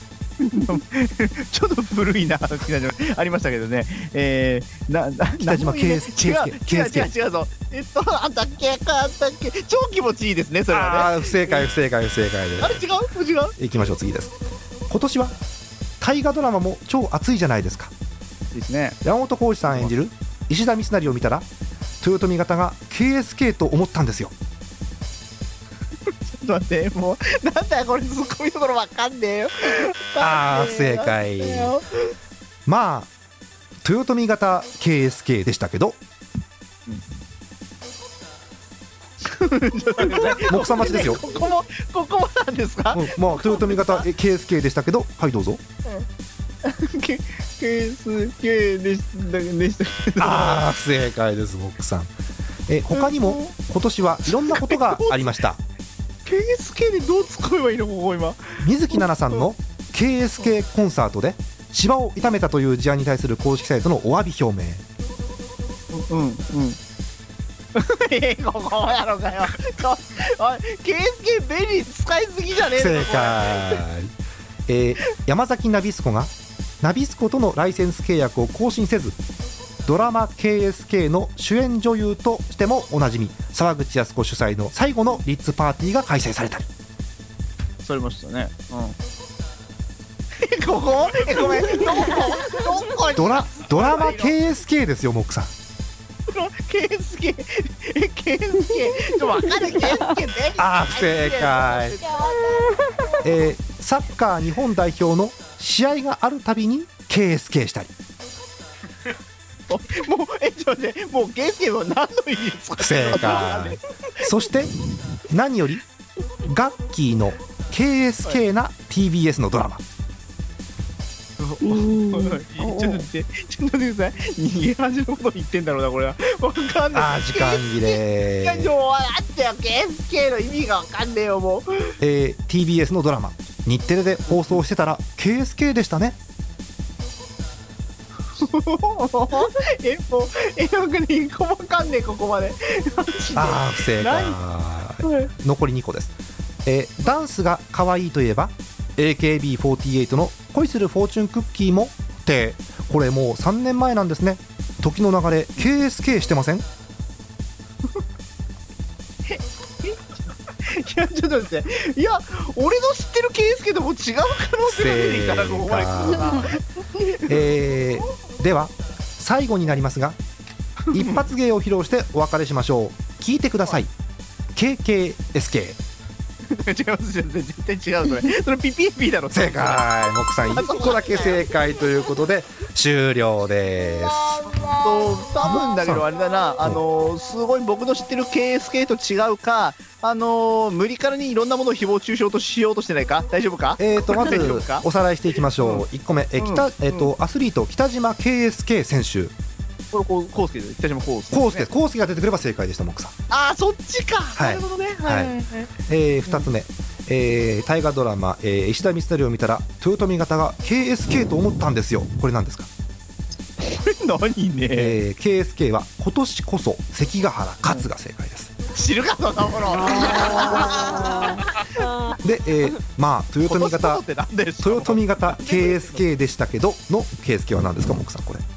ちょっと古いな、ありましたけどね。 北島 KSK 違うぞ。あんだっけ超気持ちいいですね、それはね。 不正解です。 あれ違う。 いきましょう。次です。今年は大河ドラマも超熱いじゃないですか。 ですね。 山本浩二さん演じる石田三成を見たら豊臣方が KSK と思ったんですよ。 ちょっと待って、もうなんだよこれ、ツッコミどころわかんねえよ。 不正解。まあ豊臣方 KSK でしたけど、木さん待ちですよ。 ここもなんですか？ まあ豊臣方 KSK でしたけど、はいどうぞ。 KSK でしたけど。 不正解です、木さん。他にも今年はいろんなことがありました。 KSK でどう使えばいいの？ここ今水木奈々さんの KSK コンサートで芝を痛めたという事案に対する公式サイトのお詫び表明。 ここやろかよ。KSK 便利使いすぎじゃねえの？ 正解。山崎ナビスコがナビスコとのライセンス契約を更新せず、ドラマ KSK の主演女優としてもおなじみ沢口靖子主催の最後のリッツパーティーが開催されたりされましたね。ここごめん、 ドラマ KSK ですよ、モックさん。 KSK ちょっと分かる。KSK ね。 不正解。サッカー日本代表の試合があるたびに KSK したり。 もうちょっとね、もう KSK は何の意味ですか？ 不正解。そして何よりガッキーの KSK な TBS のドラマ。 ちょっと待ってください。逃げ恥のこと言ってんだろうな、これは。わかんない。 時間切れ。 あったよ、KSK の意味がわかんねえよ、もう。 TBS のドラマ、日テレで放送してたら KSK でしたね。 僕ね、1個もわかんねえ、ここまで。 不正解。残り2個です。ダンスが可愛いといえば AKB48 の恋するフォーチュンクッキーもって、これもう3年前なんですね。 時の流れ KSK してません？ いやちょっと待って、いや俺の知ってる KSK とも違う可能性が出てきたらここまで来るな。 では最後になりますが一発芸を披露してお別れしましょう。聞いてください。 KKSK。 違います、絶対違う。それピピピだろ。 正解、モックさん1個だけ正解ということで終了です。 多分だけどあれだな、すごい僕の知ってる KSK と違うか、無理からにいろんなものを誹謗中傷としようとしてないか、大丈夫か？ まずおさらいしていきましょう。1個目、アスリート北島 KSK 選手。 これコウスケで、北島コウスケが出てくれば正解でした。モックさん。 ああ、そっちか。なるほどね。 2つ目、大河ドラマ、石田三成を見たら豊臣方が KSK と思ったんですよ。これ何ですか？ これ何ね。 KSK は今年こそ関ヶ原勝つが正解です。 知るかそんなもの。 で、豊臣方 KSK でしたけどの KSK は何ですか、モックさん。これ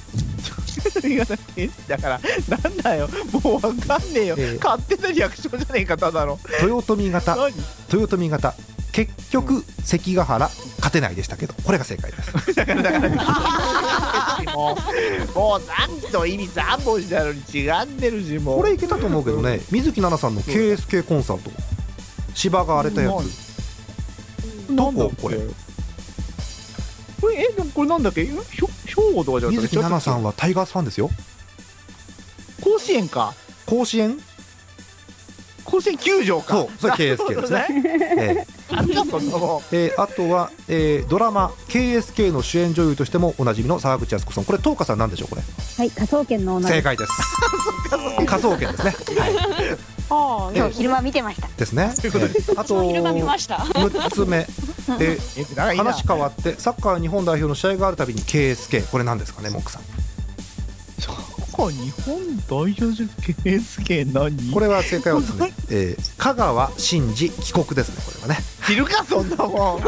だからなんだよ、もうわかんねえよ、勝手なリアクションじゃねえか。ただの豊臣方結局関ヶ原勝てないでしたけど、これが正解です。 だからもう何と意味3本したのに違ってるし、もうこれいけたと思うけどね。水木奈々さんの KSK コンサート、芝が荒れたやつ、どここれ？ でもこれなんだっけ？兵庫とかじゃなくて、 水木奈々さんはタイガースファンですよ。 甲子園か。甲子園球場か。 そう、それ KSK ですね。あとは、ドラマ KSK の主演女優としてもおなじみの沢口靖子さん。これ東花さんなんでしょう？これ。 はい、科捜研の女。 正解です。科捜研ですね。 今日昼間見てました。 ですね。あと6つ目、話変わってサッカー日本代表の試合があるたびに KSK。これなんですかね、モックさん。 日本代表じゃ KSK 何？ これは正解はですね、香川真司帰国ですね。これはね。 知るかそんなもん。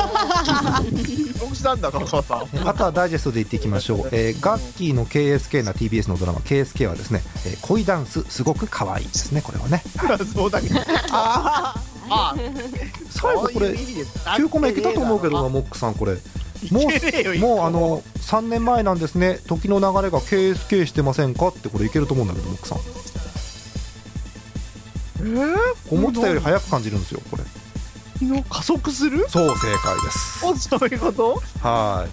したんだ香川さん。 あとはダイジェストで言っていきましょう。ガッキーの KSK な TBS のドラマ KSK はですね、恋ダンスすごく可愛いですね。これはね。 そうだけど。 最後これ9個目いけたと思うけどな、モックさん。これもう3年前なんですね。時の流れが KSK してませんかって、これいけると思うんだけど、モックさん。思ってたより早く感じるんですよ、これ。 加速する？ そう、正解です。 そういうこと？ はい。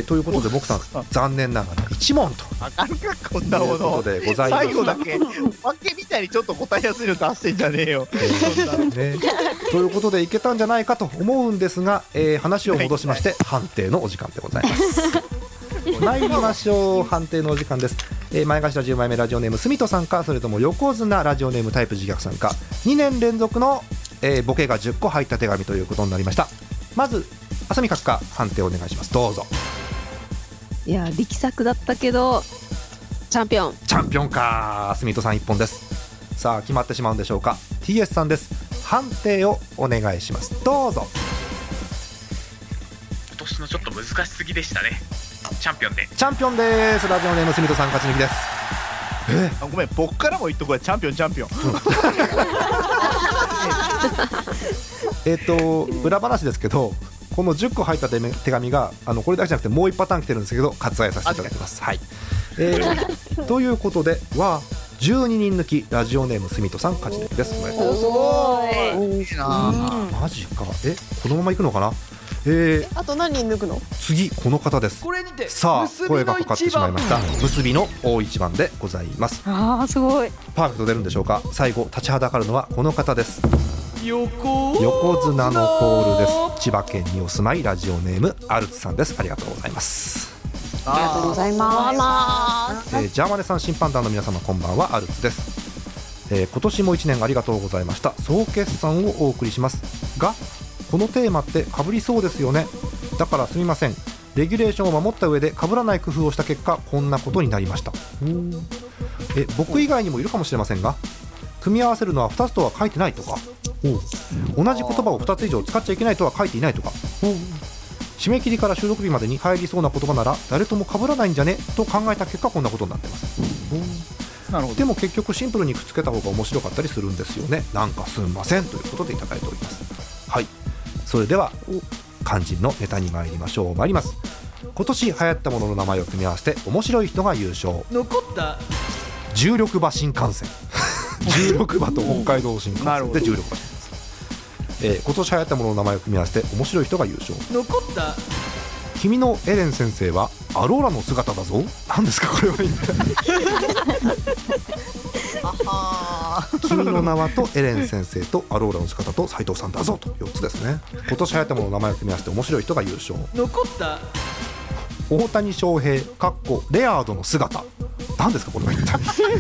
ということで、モックさん残念ながら1問と。 わかるかこんなもの。ということでございます。最後だけ負けみたいにちょっと答えやすいの出してんじゃねえよ。 ということでいけたんじゃないかと思うんですが、話を戻しまして判定のお時間でございます。参りましょう。判定のお時間です。前頭10枚目ラジオネームすみとさんか、それとも横綱ラジオネームタイプ自虐さんか、2年連続の、ボケが10個入った手紙ということになりました。まず浅見閣下、判定お願いします。どうぞ。 いや、力作だったけどチャンピオンか。すみとさん1本です。さあ決まってしまうんでしょうか。 TS さんです。判定をお願いします。どうぞ。 今年のちょっと難しすぎでしたね。チャンピオンで。 チャンピオンです。ラジオネームすみとさん勝ち抜きです。 ごめん、僕からも言っとくわ。チャンピオン、 裏話ですけど、この10個入った手紙がこれだけじゃなくてもう1パターン来てるんですけど、割愛させていただきます。はい。ということでは12人抜き、ラジオネームすみとさん勝ち抜きです。おめでとうございます。マジか。このままいくのかな。 あと何人抜くの？ 次この方です。さあ声がかかってしまいました。結びの大一番でございます。 すごい。 パーフェクト出るんでしょうか。最後立ちはだかるのはこの方です。横綱のコールです。千葉県にお住まい、ラジオネームアルツさんです。ありがとうございます。 ありがとうございます。 ジャーマネさん審判団の皆様こんばんは、アルツです。今年も1年ありがとうございました。総決算をお送りしますが、このテーマって被りそうですよね。だからすみません。レギュレーションを守った上で被らない工夫をした結果、こんなことになりました。僕以外にもいるかもしれませんが、組み合わせるのは2つとは書いてないとか、同じ言葉を2つ以上使っちゃいけないとは書いていないとか、 締め切りから収録日までに入りそうな言葉なら誰とも被らないんじゃねと考えた結果こんなことになってます。 なるほど。 でも結局シンプルにくっつけた方が面白かったりするんですよね。なんかすんませんということでいただいております。はい、それでは肝心のネタに参りましょう。参ります。今年流行ったものの名前を組み合わせて面白い人が優勝。 残った重力馬新幹線重力馬と北海道新幹線で重力馬新幹線、今年流行ったものの名前を組み合わせて面白い人が優勝。 残った君のエレン先生はアローラの姿だぞ。何ですかこれは。君の名はとエレン先生とアローラの姿と斉藤さんだぞと4つですね。今年流行ったものの名前を組み合わせて面白い人が優勝。 残った大谷翔平かっこレアードの姿。何ですかこれは一体。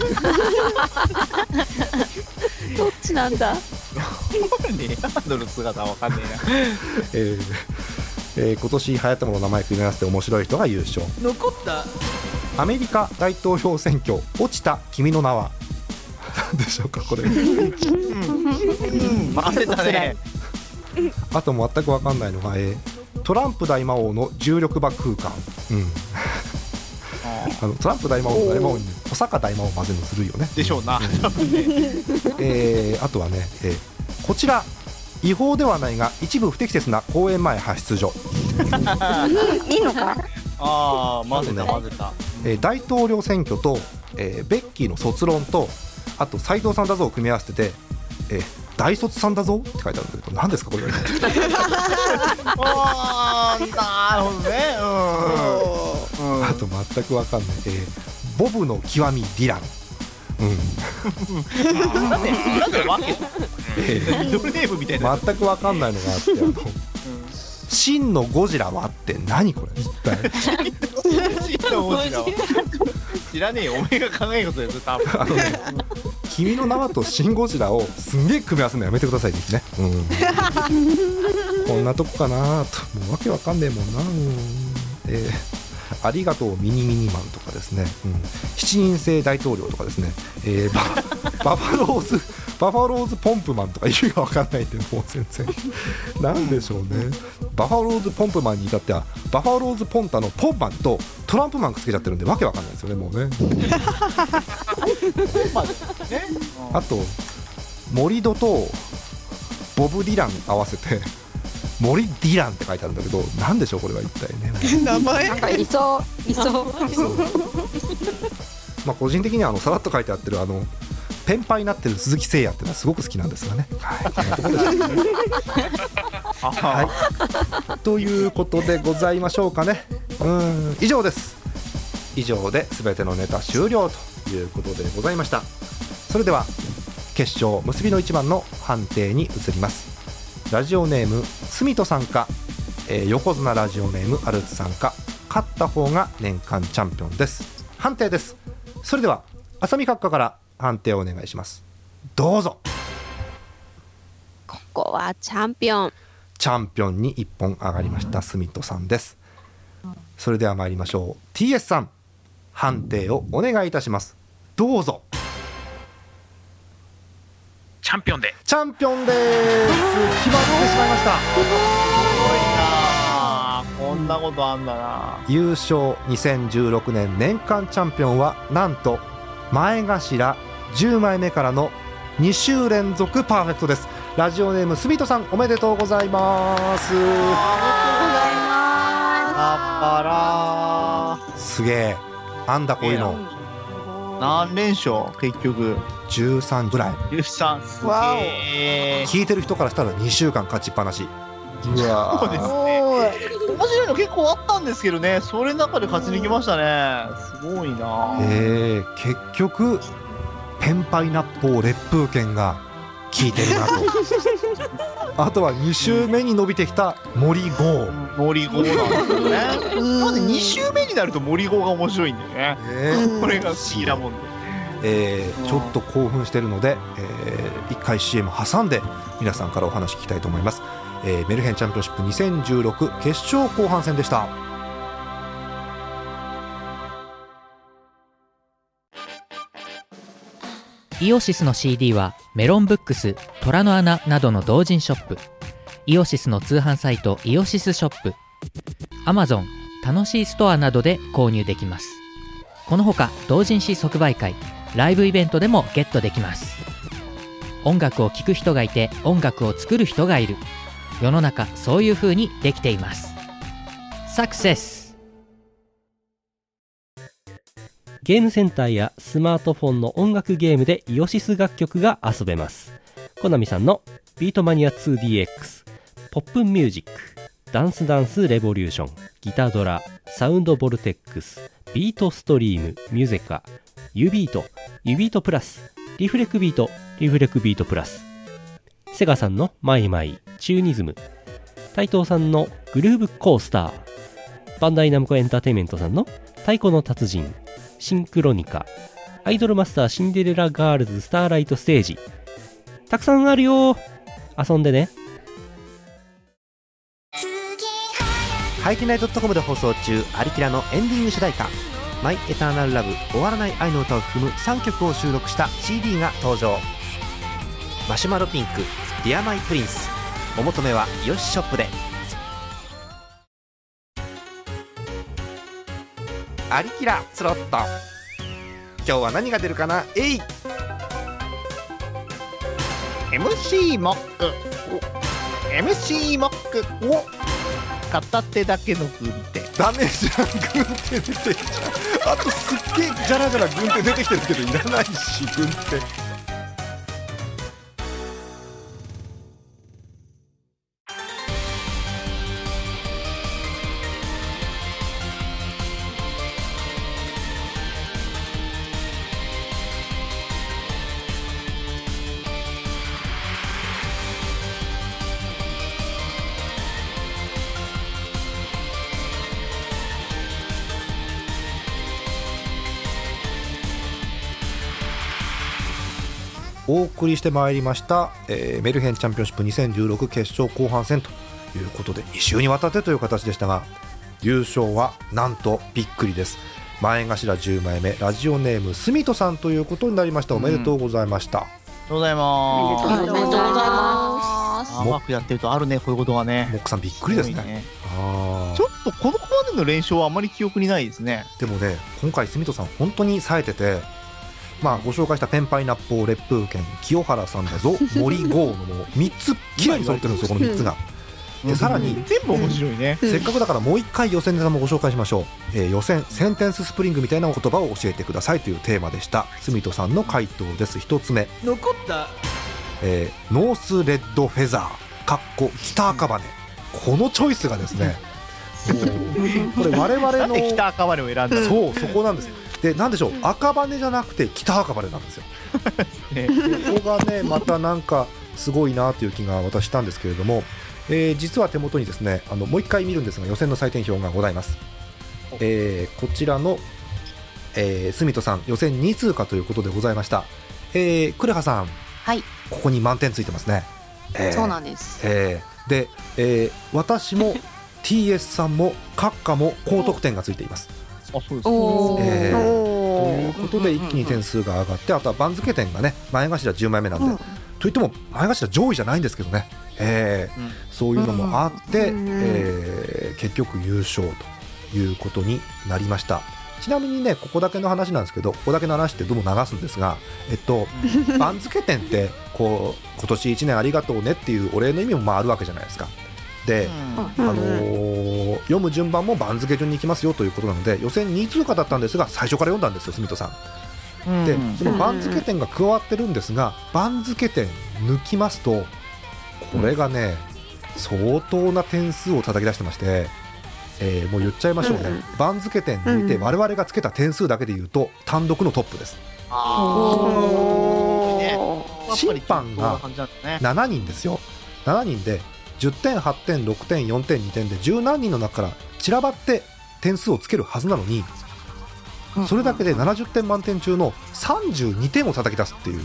どっちなんだ。 レアードの姿は分かんねえな。今年流行ったものの名前を組み合わせて面白い人が優勝。 残ったアメリカ大統領選挙落ちた君の名は。何でしょうかこれ。 混ぜたね。 あと全く分かんないのが、トランプ大魔王の重力馬空間。トランプ大魔王の大魔王に小坂大魔王混ぜるのずるいよね。 でしょうな。 あとはね、こちら違法ではないが一部不適切な公演前派出所。 いいのか。 ああ混ぜた混ぜた。 大統領選挙と、ベッキーの卒論とあと斉藤さんだぞを組み合わせてて、大卒さんだぞって書いてあるんだけど何ですかこれ。 あーなるほどね。 あと全く分かんない、ボブの極みディラン。 なんでわけ。ミドルネームみたいな。 全く分かんないのがあって真のゴジラはって何これ一体。 真のゴジラは知らねえよ。おめえが考えることです多分。 君の名はとシン・ゴジラをすんげえ組み合わせるのやめてくださいですね。こんなとこかなと。もうわけわかんねえもんな。ありがとうミニミニマンとかですね、7人制大統領とかですね、バファローズポンプマンとか意味が分かんないんでもう全然なんでしょうね。バファローズポンプマンに至ってはバファローズポンタのポンマンとトランプマンくっつけちゃってるんでわけわかんないですよねもうね。あと森戸とボブ・ディラン合わせて森ディランって書いてあるんだけど何でしょうこれは一体ね。 名前なんかいそういそう。 まあ個人的にはさらっと書いてあってるペンパイになってる鈴木誠也っていうのはすごく好きなんですがね。はい、ということでございましょうかね。以上です。以上で全てのネタ終了ということでございました。それでは決勝結びの一番の判定に移ります。ラジオネームスミトさんか、横綱ラジオネームアルツさんか、勝った方が年間チャンピオンです。判定です。それでは浅見閣下から判定をお願いします。どうぞ。 ここはチャンピオンに1本上がりましたスミトさんです。それでは参りましょう。 TS さん判定をお願いいたします。どうぞ。 チャンピオンで。 チャンピオンです。決まってしまいました。 すごいな。こんなことあんだな。 優勝2016年年間チャンピオンはなんと前頭10枚目からの2週連続パーフェクトです。ラジオネームスミトさんおめでとうございます。すげえ。あんだこういうの。 何連勝結局。 13ぐらい。 13すげえ。 聞いてる人からしたら2週間勝ちっぱなし。 うわそうですね。面白いの結構あったんですけどね、それの中で勝ち抜きましたね。すごいな。 結局ペンパイナッポー烈風剣が効いてるなと。あとは2週目に伸びてきた森剛なんですよね。 なんで2週目になると森剛が面白いんだよね。これが不思議なもんで。 ちょっと興奮してるので、1回 CM 挟んで皆さんからお話聞きたいと思います。メルヘンチャンピオンシップ2016決勝後半戦でした。 イオシスの CD はメロンブックス、虎の穴などの同人ショップ、イオシスの通販サイトイオシスショップ、 Amazon 楽しいストアなどで購入できます。このほか同人誌即売会、ライブイベントでもゲットできます。音楽を聴く人がいて音楽を作る人がいる。世の中そういう風にできています。サクセス。 ゲームセンターやスマートフォンの音楽ゲームでイオシス楽曲が遊べます。コナミさんのビートマニア 2DX、 ポップミュージック、ダンスダンスレボリューション、ギタドラ、サウンドボルテックス、ビートストリーム、ミュゼカ、ユビート、ユビートプラス、リフレクビート、リフレクビートプラス、セガさんのマイマイ、チューニズム、タイトーさんのグルーブコースター、バンダイナムコエンターテイメントさんの太鼓の達人、シンクロニカ、アイドルマスターシンデレラガールズスターライトステージ、たくさんあるよ。遊んでね。 ハイテナイ.com で放送中、アリキラのエンディング主題歌マイエターナルラブ終わらない愛の歌を含む3曲を収録した CD が登場。マシュマロピンク、ディアマイプリンス。お求めはイオシスショップで。アリキラスロット、今日は何が出るかな。 MC モック、MC モック、片手だけの軍手。 ダメじゃん、軍手出てきちゃう。あとすっげえジャラジャラ軍手出てきてるけどいらないし、軍手。お送りしてまいりました、メルヘンチャンピオンシップ2016決勝後半戦ということで2週にわたってという形でしたが、優勝はなんとびっくりです。前頭10枚目、ラジオネームスミトさんということになりました。おめでとうございました。 ありがとうございます。 おめでとうございます。 うまくやってるとあるね、こういうことがね。 モックさんびっくりですね。 ちょっとこのコマでの連勝はあまり記憶にないですね。 でもね、今回スミトさん本当に冴えてて、ご紹介したペンパイナッポー、烈風剣、清原さんだぞ、森豪のもう3つきれいに揃ってるんですよ、この3つが。でさらに全部面白いね。 せっかくだからもう一回予選ネタもご紹介しましょう。予選センテンススプリングみたいな言葉を教えてくださいというテーマでした。スミトさんの回答です。1つ目、 残った、 ノースレッドフェザーかっこ北赤羽。このチョイスがですねこれ我々のなんで北赤羽を選んだの。 そこなんです。で、なんでしょう、赤羽じゃなくて北赤羽なんですよここがねまたなんかすごいなという気が私したんですけれども、実は手元にですね、もう一回見るんですが予選の採点表がございます。こちらの、スミトさん予選2通過ということでございました。クレハさん、 はい、 ここに満点ついてますね。 そうなんです。 で、私もTS さんも閣下も高得点がついています。 あ、そうですか。 ということで一気に点数が上がって、あとは番付点がね前頭10枚目なんで、といっても前頭上位じゃないんですけどね、そういうのもあって、結局優勝ということになりました。ちなみにね、ここだけの話なんですけど、ここだけの話ってどうも流すんですが、番付点ってこう今年1年ありがとうねっていうお礼の意味もあるわけじゃないですか。で、読む順番も番付順に行きますよということなので、予選2通過だったんですが最初から読んだんですよ、スミトさん。で、その番付点が加わってるんですが、番付点抜きますとこれがね相当な点数を叩き出してまして、もう言っちゃいましょうね、番付点抜いて我々がつけた点数だけでいうと単独のトップです。審判が7人ですよ。7人で10点、8点、6点、4点、2点で10何人の中から散らばって点数をつけるはずなのに、それだけで70点満点中の32点を叩き出すっていう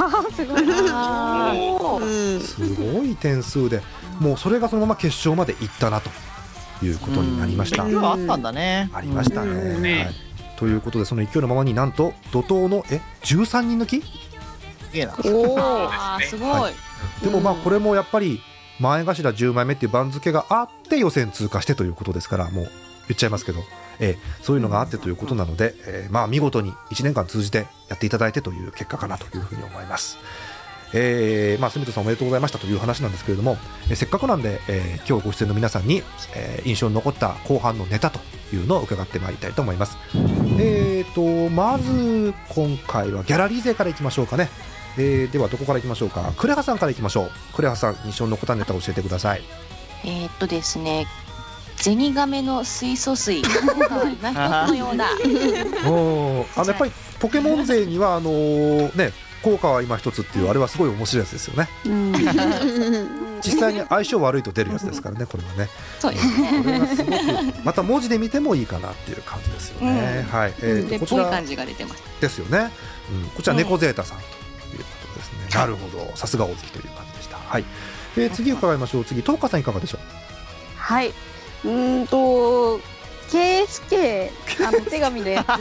すごい点数で、もうそれがそのまま決勝までいったなということになりました。 あったんだね。 ありましたね、はい、ということでその勢いのままになんと怒涛の13人抜き。 すげえな。 すごい、 でもこれもやっぱり前頭10枚目っていう番付があって予選通過してということですから、もう言っちゃいますけど、そういうのがあってということなので、見事に1年間通じてやっていただいてという結果かなというふうに思います。住田さんおめでとうございましたという話なんですけれども、せっかくなんで、今日ご出演の皆さんに、印象に残った後半のネタというのを伺ってまいりたいと思います。まず今回はギャラリー勢からいきましょうかね。ではどこからいきましょうか。クレハさんからいきましょう。クレハさん、印象に残ったネタを教えてください。 ですね、ゼニガメの水素水のようだ。 やっぱりポケモン勢には効果は今一つっていうあれはすごい面白いやつですよね。実際に相性悪いと出るやつですからね、これはね。 そうですね。 これがすごくまた文字で見てもいいかなっていう感じですよね。はい。 こちら感じが出てます。 ですよね。こちら猫ゼータさんということですね。なるほど、さすが大関という感じでした。はい。次伺いましょう。次、トーカさんいかがでしょう。 はい。KSK 手紙のやつ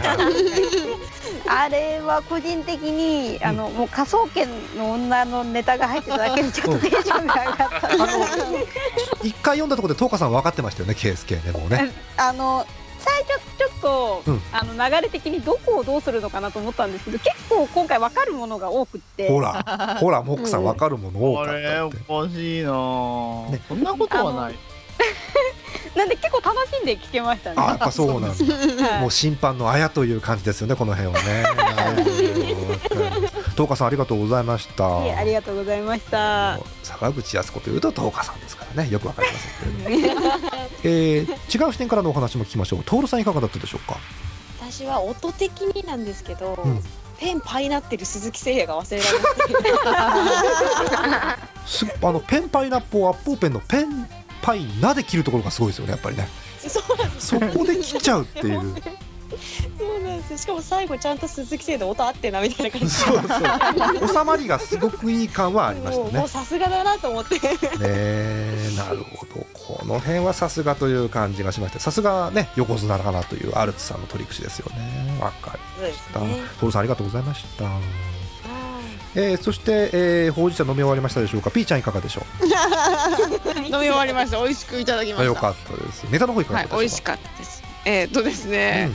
あれは個人的にもう科捜研の女のネタが入ってただけでちょっとテンションが上がった一回読んだところでトーカさん分かってましたよね、 KSK ね。もうね最初ちょっと、流れ的にどこをどうするのかなと思ったんですけど、結構今回分かるものが多くってほらモックさん分かるもの多かったって。 あれおかしいな、そんなことはない。 なんで結構楽しんで聞けましたね。 やっぱそうなんだ。もう審判のあやという感じですよね、この辺はね。トーカさんありがとうございました。 ありがとうございました。 坂口靖子というとトーカさんですからね、よくわかりませんけれども。違う視点からのお話も聞きましょう。トールさんいかがだったでしょうか。 私は音的になんですけど、ペンパイナってる鈴木誠也が忘れられなくてペンパイナッポーアッポーペンのペンパイナで切るところがすごいですよね、やっぱりね。そこで切っちゃうっていう。 そうなんです。しかも最後ちゃんと鈴木誠也で音合ってなみたいな感じ。 収まりがすごくいい感はありましたね。 もうさすがだなと思って。 なるほど、この辺はさすがという感じがしまして、さすがね横綱かなというアルツさんの取り口ですよね。わかりました。トールさんありがとうございました。そして、ほうじ茶飲み終わりましたでしょうか。ピーちゃんいかがでしょう。 飲み終わりました。美味しくいただきました。 よかったです。ネタの方いかがでしょうか。 美味しかったです。ですね、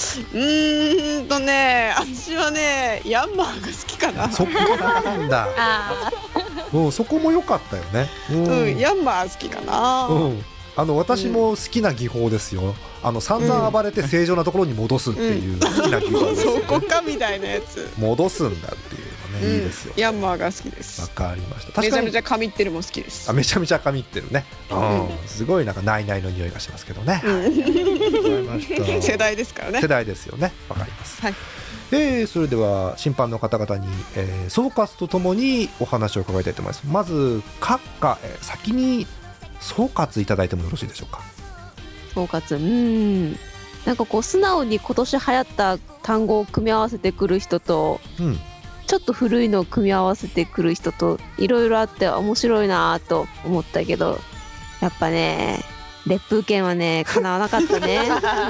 私はねヤンマーが好きかな。 そこなんだ。そこも良かったよね。 ヤンマー好きかな。 私も好きな技法ですよ。散々暴れて正常なところに戻すっていう好きな技法ですよね。 そこかみたいなやつ。 戻すんだっていうのね、いいですよ。 ヤンマーが好きです。 わかりました。 めちゃめちゃ神ってるも好きです。 めちゃめちゃ神ってるね。すごいなんかナイナイの匂いがしますけどね。 世代ですからね。 世代ですよね。わかります。それでは審判の方々に、総括とともにお話を伺いたいと思います。まず閣下、先に総括いただいてもよろしいでしょうか。 総括、なんかこう素直に今年流行った単語を組み合わせてくる人と、ちょっと古いのを組み合わせてくる人といろいろあって面白いなと思ったけど、やっぱね烈風剣はねかなわなかったね。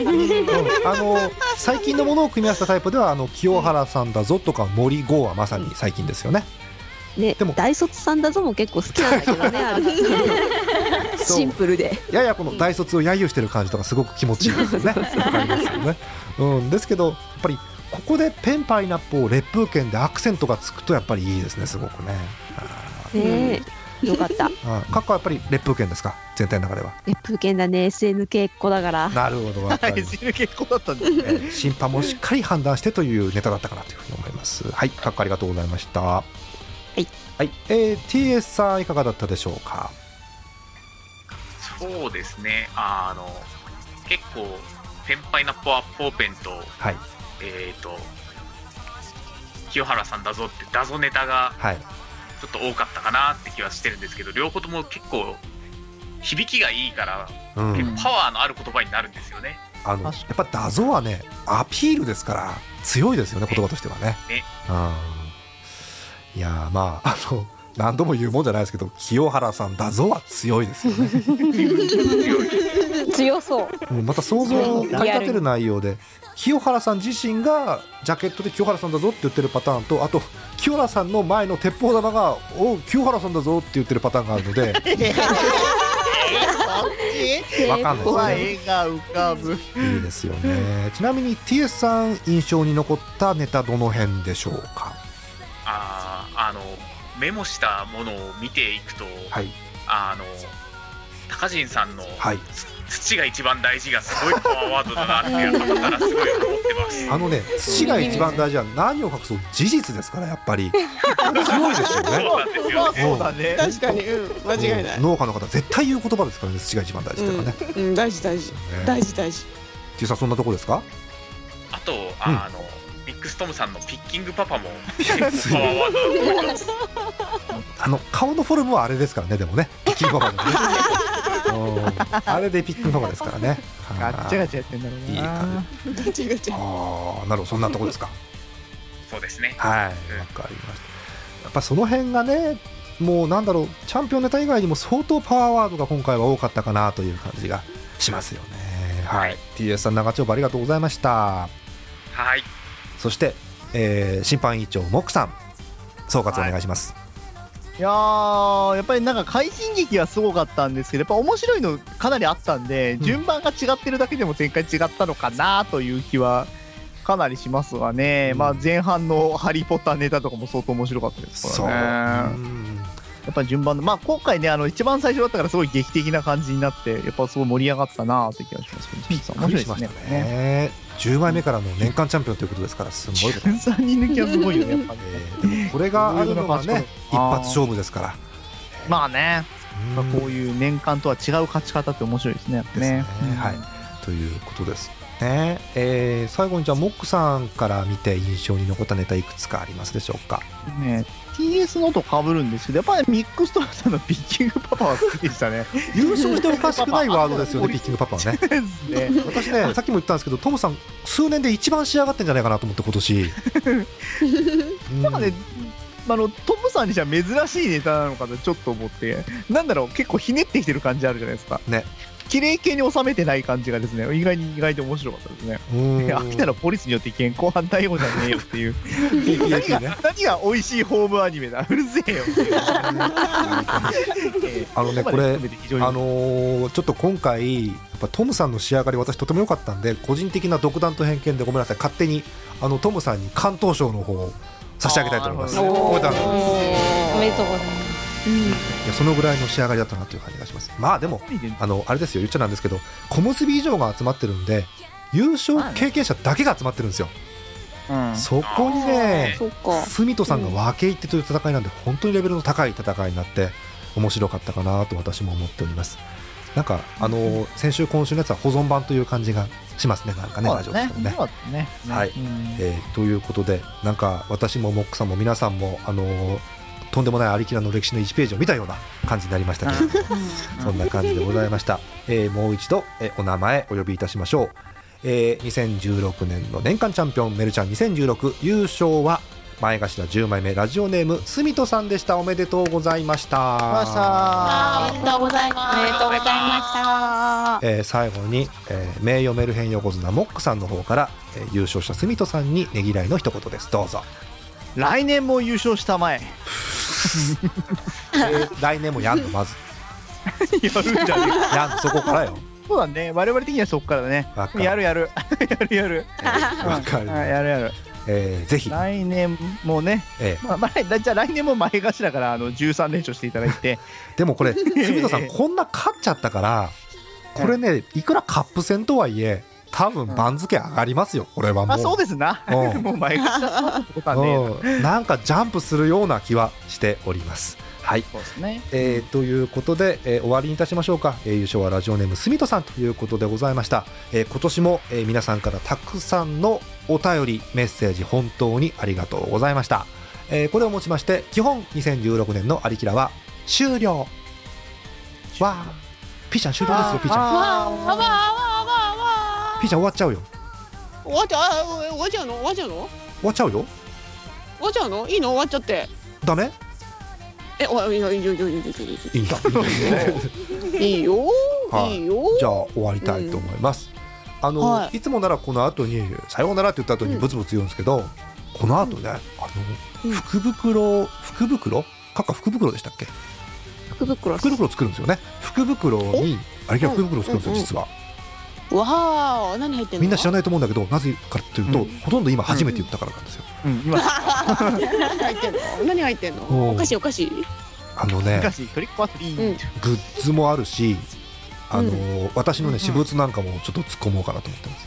最近のものを組み合わせたタイプでは清原さんだぞとか森剛はまさに最近ですよね。 でも大卒さんだぞも結構好きなんだけどね。あれシンプルでややこの大卒を揶揄してる感じとかすごく気持ちいいですよね。わかりますよね。ですけどやっぱりここでペンパイナップルを烈風剣でアクセントがつくとやっぱりいいですね、すごくね。 よかった。 閣下はやっぱり烈風剣ですか、全体の中では。 烈風剣だね、SNK っ子だから。 なるほど、わかります。 SNK っ子だったんですね。 審判もしっかり判断してというネタだったかなというふうに思います。はい、閣下ありがとうございました。はい、TS さんいかがだったでしょうか。 そうですね、結構ペンパイナッポーアッポーペンと、清原さんだぞってダゾネタがちょっと多かったかなって気はしてるんですけど、両方とも結構響きがいいから、結構パワーのある言葉になるんですよね。 やっぱダゾはねアピールですから強いですよね、言葉としてはね。いや何度も言うもんじゃないですけど、清原さんだぞは強いですよね。 強そう。 また想像をかき立てる内容で、清原さん自身がジャケットで清原さんだぞって言ってるパターンと、あと清原さんの前の鉄砲玉がおう清原さんだぞって言ってるパターンがあるのでわかんないですね。 絵が浮かぶ。 いいですよね。ちなみに TS さん印象に残ったネタどの辺でしょうか。 メモしたものを見ていくと、 はい、 高陣さんの、 はい、 土が一番大事がすごいパワーワードだなっていうのからすごい思ってます。 土が一番大事は何を隠そう事実ですから、やっぱり強いですよね。 そうだね。 確かに、間違いない。 農家の方絶対言う言葉ですからね、土が一番大事とかね。 大事大事大事大事。 Tさんそんなとこですか。 あとビッグストムさんのピッキングパパもパワーワードだと思います。 顔のフォルムはあれですからね。でもね、ピッキングパパもねあれでピッキングパパですからね。 ガッチャガチャやってんだろうな。 いい感じ。 ガチャガチャ。 なるほど、そんなとこですか。 そうですね。 はい、わかりました。やっぱその辺がね、もうなんだろう、チャンピオンネタ以外にも相当パワーワードが今回は多かったかなという感じがしますよね。はい、TS さん長丁場ありがとうございました。 はい。 そして、審判委員長モックさん、総括お願いします。 いやー、やっぱりなんか快進撃はすごかったんですけど、やっぱ面白いのかなりあったんで、順番が違ってるだけでも展開違ったのかなという気はかなりしますがね。まあ前半のハリーポッターネタとかも相当面白かったですからね。やっぱり順番の、まあ今回ね、一番最初だったからすごい劇的な感じになって、やっぱすごい盛り上がったなという気がしますけど、 びっくりしましたね。10枚目からの年間チャンピオンということですから、すごいこと。 13人抜きはすごいよね、やっぱりね。 これがあるのがね、一発勝負ですから。 まあね、こういう年間とは違う勝ち方って面白いですね、やっぱね。 はい、ということですね。最後にじゃあモックさんから見て印象に残ったネタいくつかありますでしょうか。 ね、TS のと被るんですけど、やっぱりミックストラさんのピッキングパパは好きでしたね。 優勝しておかしくないワードですよね、ピッキングパパはね。私ね、さっきも言ったんですけど、トムさん数年で一番仕上がってんじゃないかなと思って今年。 なんかね、トムさんにしては珍しいネタなのかとちょっと思って、なんだろう、結構ひねってきてる感じあるじゃないですか。 ね。 綺麗系に収めてない感じがですね、意外で面白かったですね。飽きたらポリスによって健康反対応じゃねえよっていう何が美味しいホームアニメだ、うるせえよっていう。 これちょっと今回やっぱトムさんの仕上がり私とても良かったんで、個人的な独断と偏見でごめんなさい、勝手にトムさんに関東賞の方を差し上げたいと思います。 おめでとうございます。 いや、そのぐらいの仕上がりだったなという感じがします。まあでもあれですよ、言っちゃなんですけど、小結以上が集まってるんで優勝経験者だけが集まってるんですよ。そこにね、住戸さんが分け入ってという戦いなんで、本当にレベルの高い戦いになって面白かったかなと私も思っております。なんか先週今週のやつは保存版という感じがしますね。なんかね、ラジオですけどね。はい、ということで、なんか私もモックさんも皆さんもとんでもないアリキラの歴史の1ページを見たような感じになりましたけどそんな感じでございました。もう一度、お名前お呼びいたしましょう。2016年の年間チャンピオンメルちゃん2016、優勝は前頭10枚目ラジオネーム住戸さんでした。おめでとうございました。 おめでとうございます。おめでとうございました。 最後に、名誉メルヘン横綱モックさんの方から、優勝者住戸さんにねぎらいの一言です。どうぞ。 来年も優勝したまえ。 来年もやんの、まずやるんじゃねえやんの、そこからよ。 そうだね、我々的にはそこからだね。やるわかる、やるぜひ来年もね、じゃあ来年も前頭から13連勝していただいてでもこれ住戸さんこんな勝っちゃったからこれね、いくらカップ戦とはいえ多分番付上がりますよ、これはもう。 そうですな、もう前頭ってことはね、 なんかジャンプするような気はしております。はい、 そうですね。 ということで、終わりにいたしましょうか。優勝はラジオネーム住戸さんということでございました。今年も、皆さんからたくさんのお便りメッセージ本当にありがとうございました。これをもちまして基本2016年のアリキラは終了。わー、ピーちゃん終了ですよ。ピーちゃんピーちゃん終わっちゃうよ。 終わっちゃうの終わっちゃうよ。 終わっちゃうのいいの終わっちゃって。 ダメ？ いいよいいよいいよいいよいいんだいいよ、 はい、 いいよ。 じゃあ終わりたいと思います、 はいいつもならこの後にさようならって言った後にブツブツ言うんですけど、この後ね、福袋でしたっけ？福袋作るんですよね。福袋にあれが福袋作るんですよ、実は。 わー、何入ってんの？ みんな知らないと思うんだけど、なぜかというと、ほとんど今初めて言ったからなんですよ。 何入ってんの？お菓子お菓子。 ね、 トリックオアトリーグッズもあるし、私のね私物なんかもちょっと突っ込もうかなと思ってます。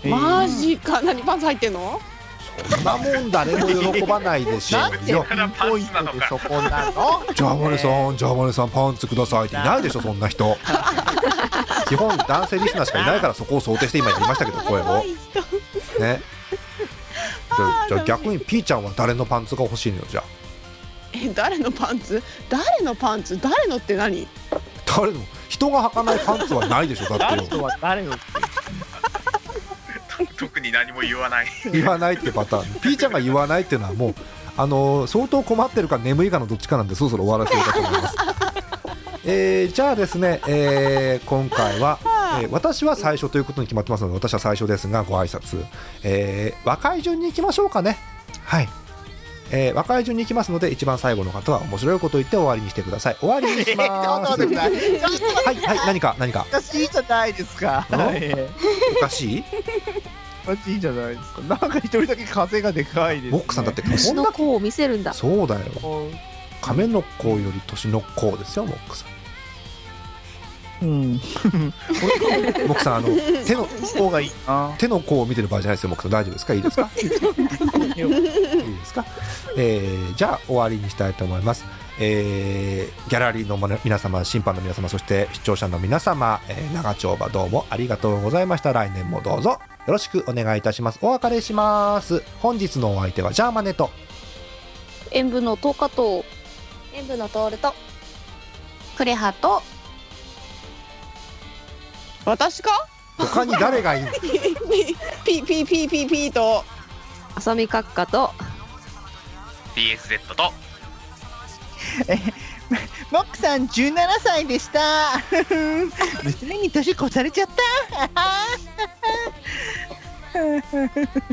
マジか。何パンツ入ってんの？ そんなもん誰も喜ばないでしょ。 なんでパンツなのか。 そこなの？ ジャーマネさんパンツくださいっていないでしょ、そんな人。基本男性リスナーしかいないからそこを想定して今やりましたけど、声をね。じゃあ逆にピーちゃんは誰のパンツが欲しいのよ。じゃあ誰のパンツ誰のって何？ 誰の？人が履かないパンツはないでしょ。だってよ。 誰の？ 特に何も言わないってパターン。ピーちゃんが言わないっていうのはもう相当困ってるか眠いかのどっちかなんで、そろそろ終わらせようかと思います。じゃあですね、今回は、私は最初ということに決まってますので、私は最初ですがご挨拶、若い順に行きましょうかね。はい、若い順に行きますので、一番最後の方は面白いことを言って終わりにしてください。終わりにします。はいはい、何かおかしいじゃないですか。 おかしい？ おかしいじゃないですか。なんか一人だけ風がでかいです、ね。 モックさんだって年の子を見せるんだ。 そうだよ。亀の子より年の子ですよ、モックさん。モックさん、手の甲がいい。手の甲を見てる場合じゃないですよ、モックさん。大丈夫ですか？いいですか？いいですか？じゃあ終わりにしたいと思います。ギャラリーの皆様、審判の皆様、そして視聴者の皆様、長丁場どうもありがとうございました。来年もどうぞよろしくお願いいたします。お別れします。本日のお相手はジャーマネと塩分の10日と塩分のトールとクレハと私か？ 他に誰がいいの？ ピーとあさみかっかと PSZ とモックさん17歳でした。娘に年越されちゃった。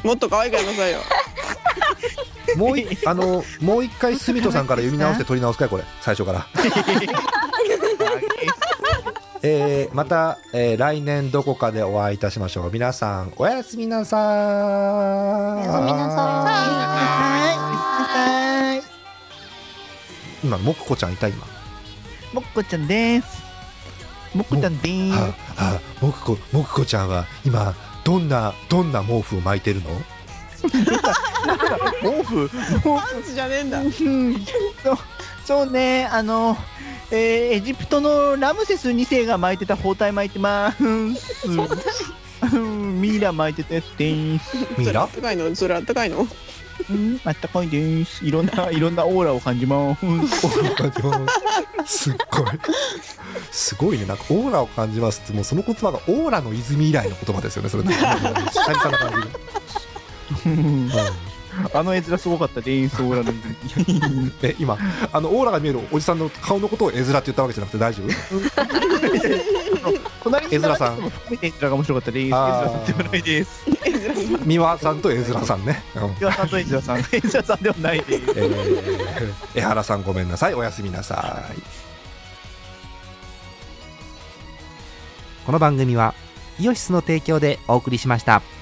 もっと可愛くやりなさいよ。 もう一回スミトさんから読み直して取り直すかい、これ最初からまた、来年どこかでお会いいたしましょう。皆さんおやすみなさーい。 おやすみなさい。 今モッコちゃんいた？今モッコちゃんです。モッコちゃんでーす。 モッコちゃんは今どんな毛布を巻いてるの？ 毛布パンツじゃねえんだ。 そうね、エジプトのラムセス2世が巻いてた包帯巻いてまーす。ミイラ巻いてたやつでーす。 ミイラ？ あったかいの？それあったかいの？ あったかいです。いろんなオーラを感じます。 すごいね。なんかオーラを感じますって、もうその言葉がオーラの泉以来の言葉ですよね。それ久々な感じで。 あの絵面すごかったです。オーラの泉。今オーラが見えるおじさんの顔のことを絵面って言ったわけじゃなくて大丈夫？ 隣に絵面さんも含めて絵面が面白かったです。絵面さんではないです。 三輪さんと絵面さんね。 三輪さんと絵面さんではないです。 江原さんごめんなさい。おやすみなさい。 この番組はイオシスの提供でお送りしました。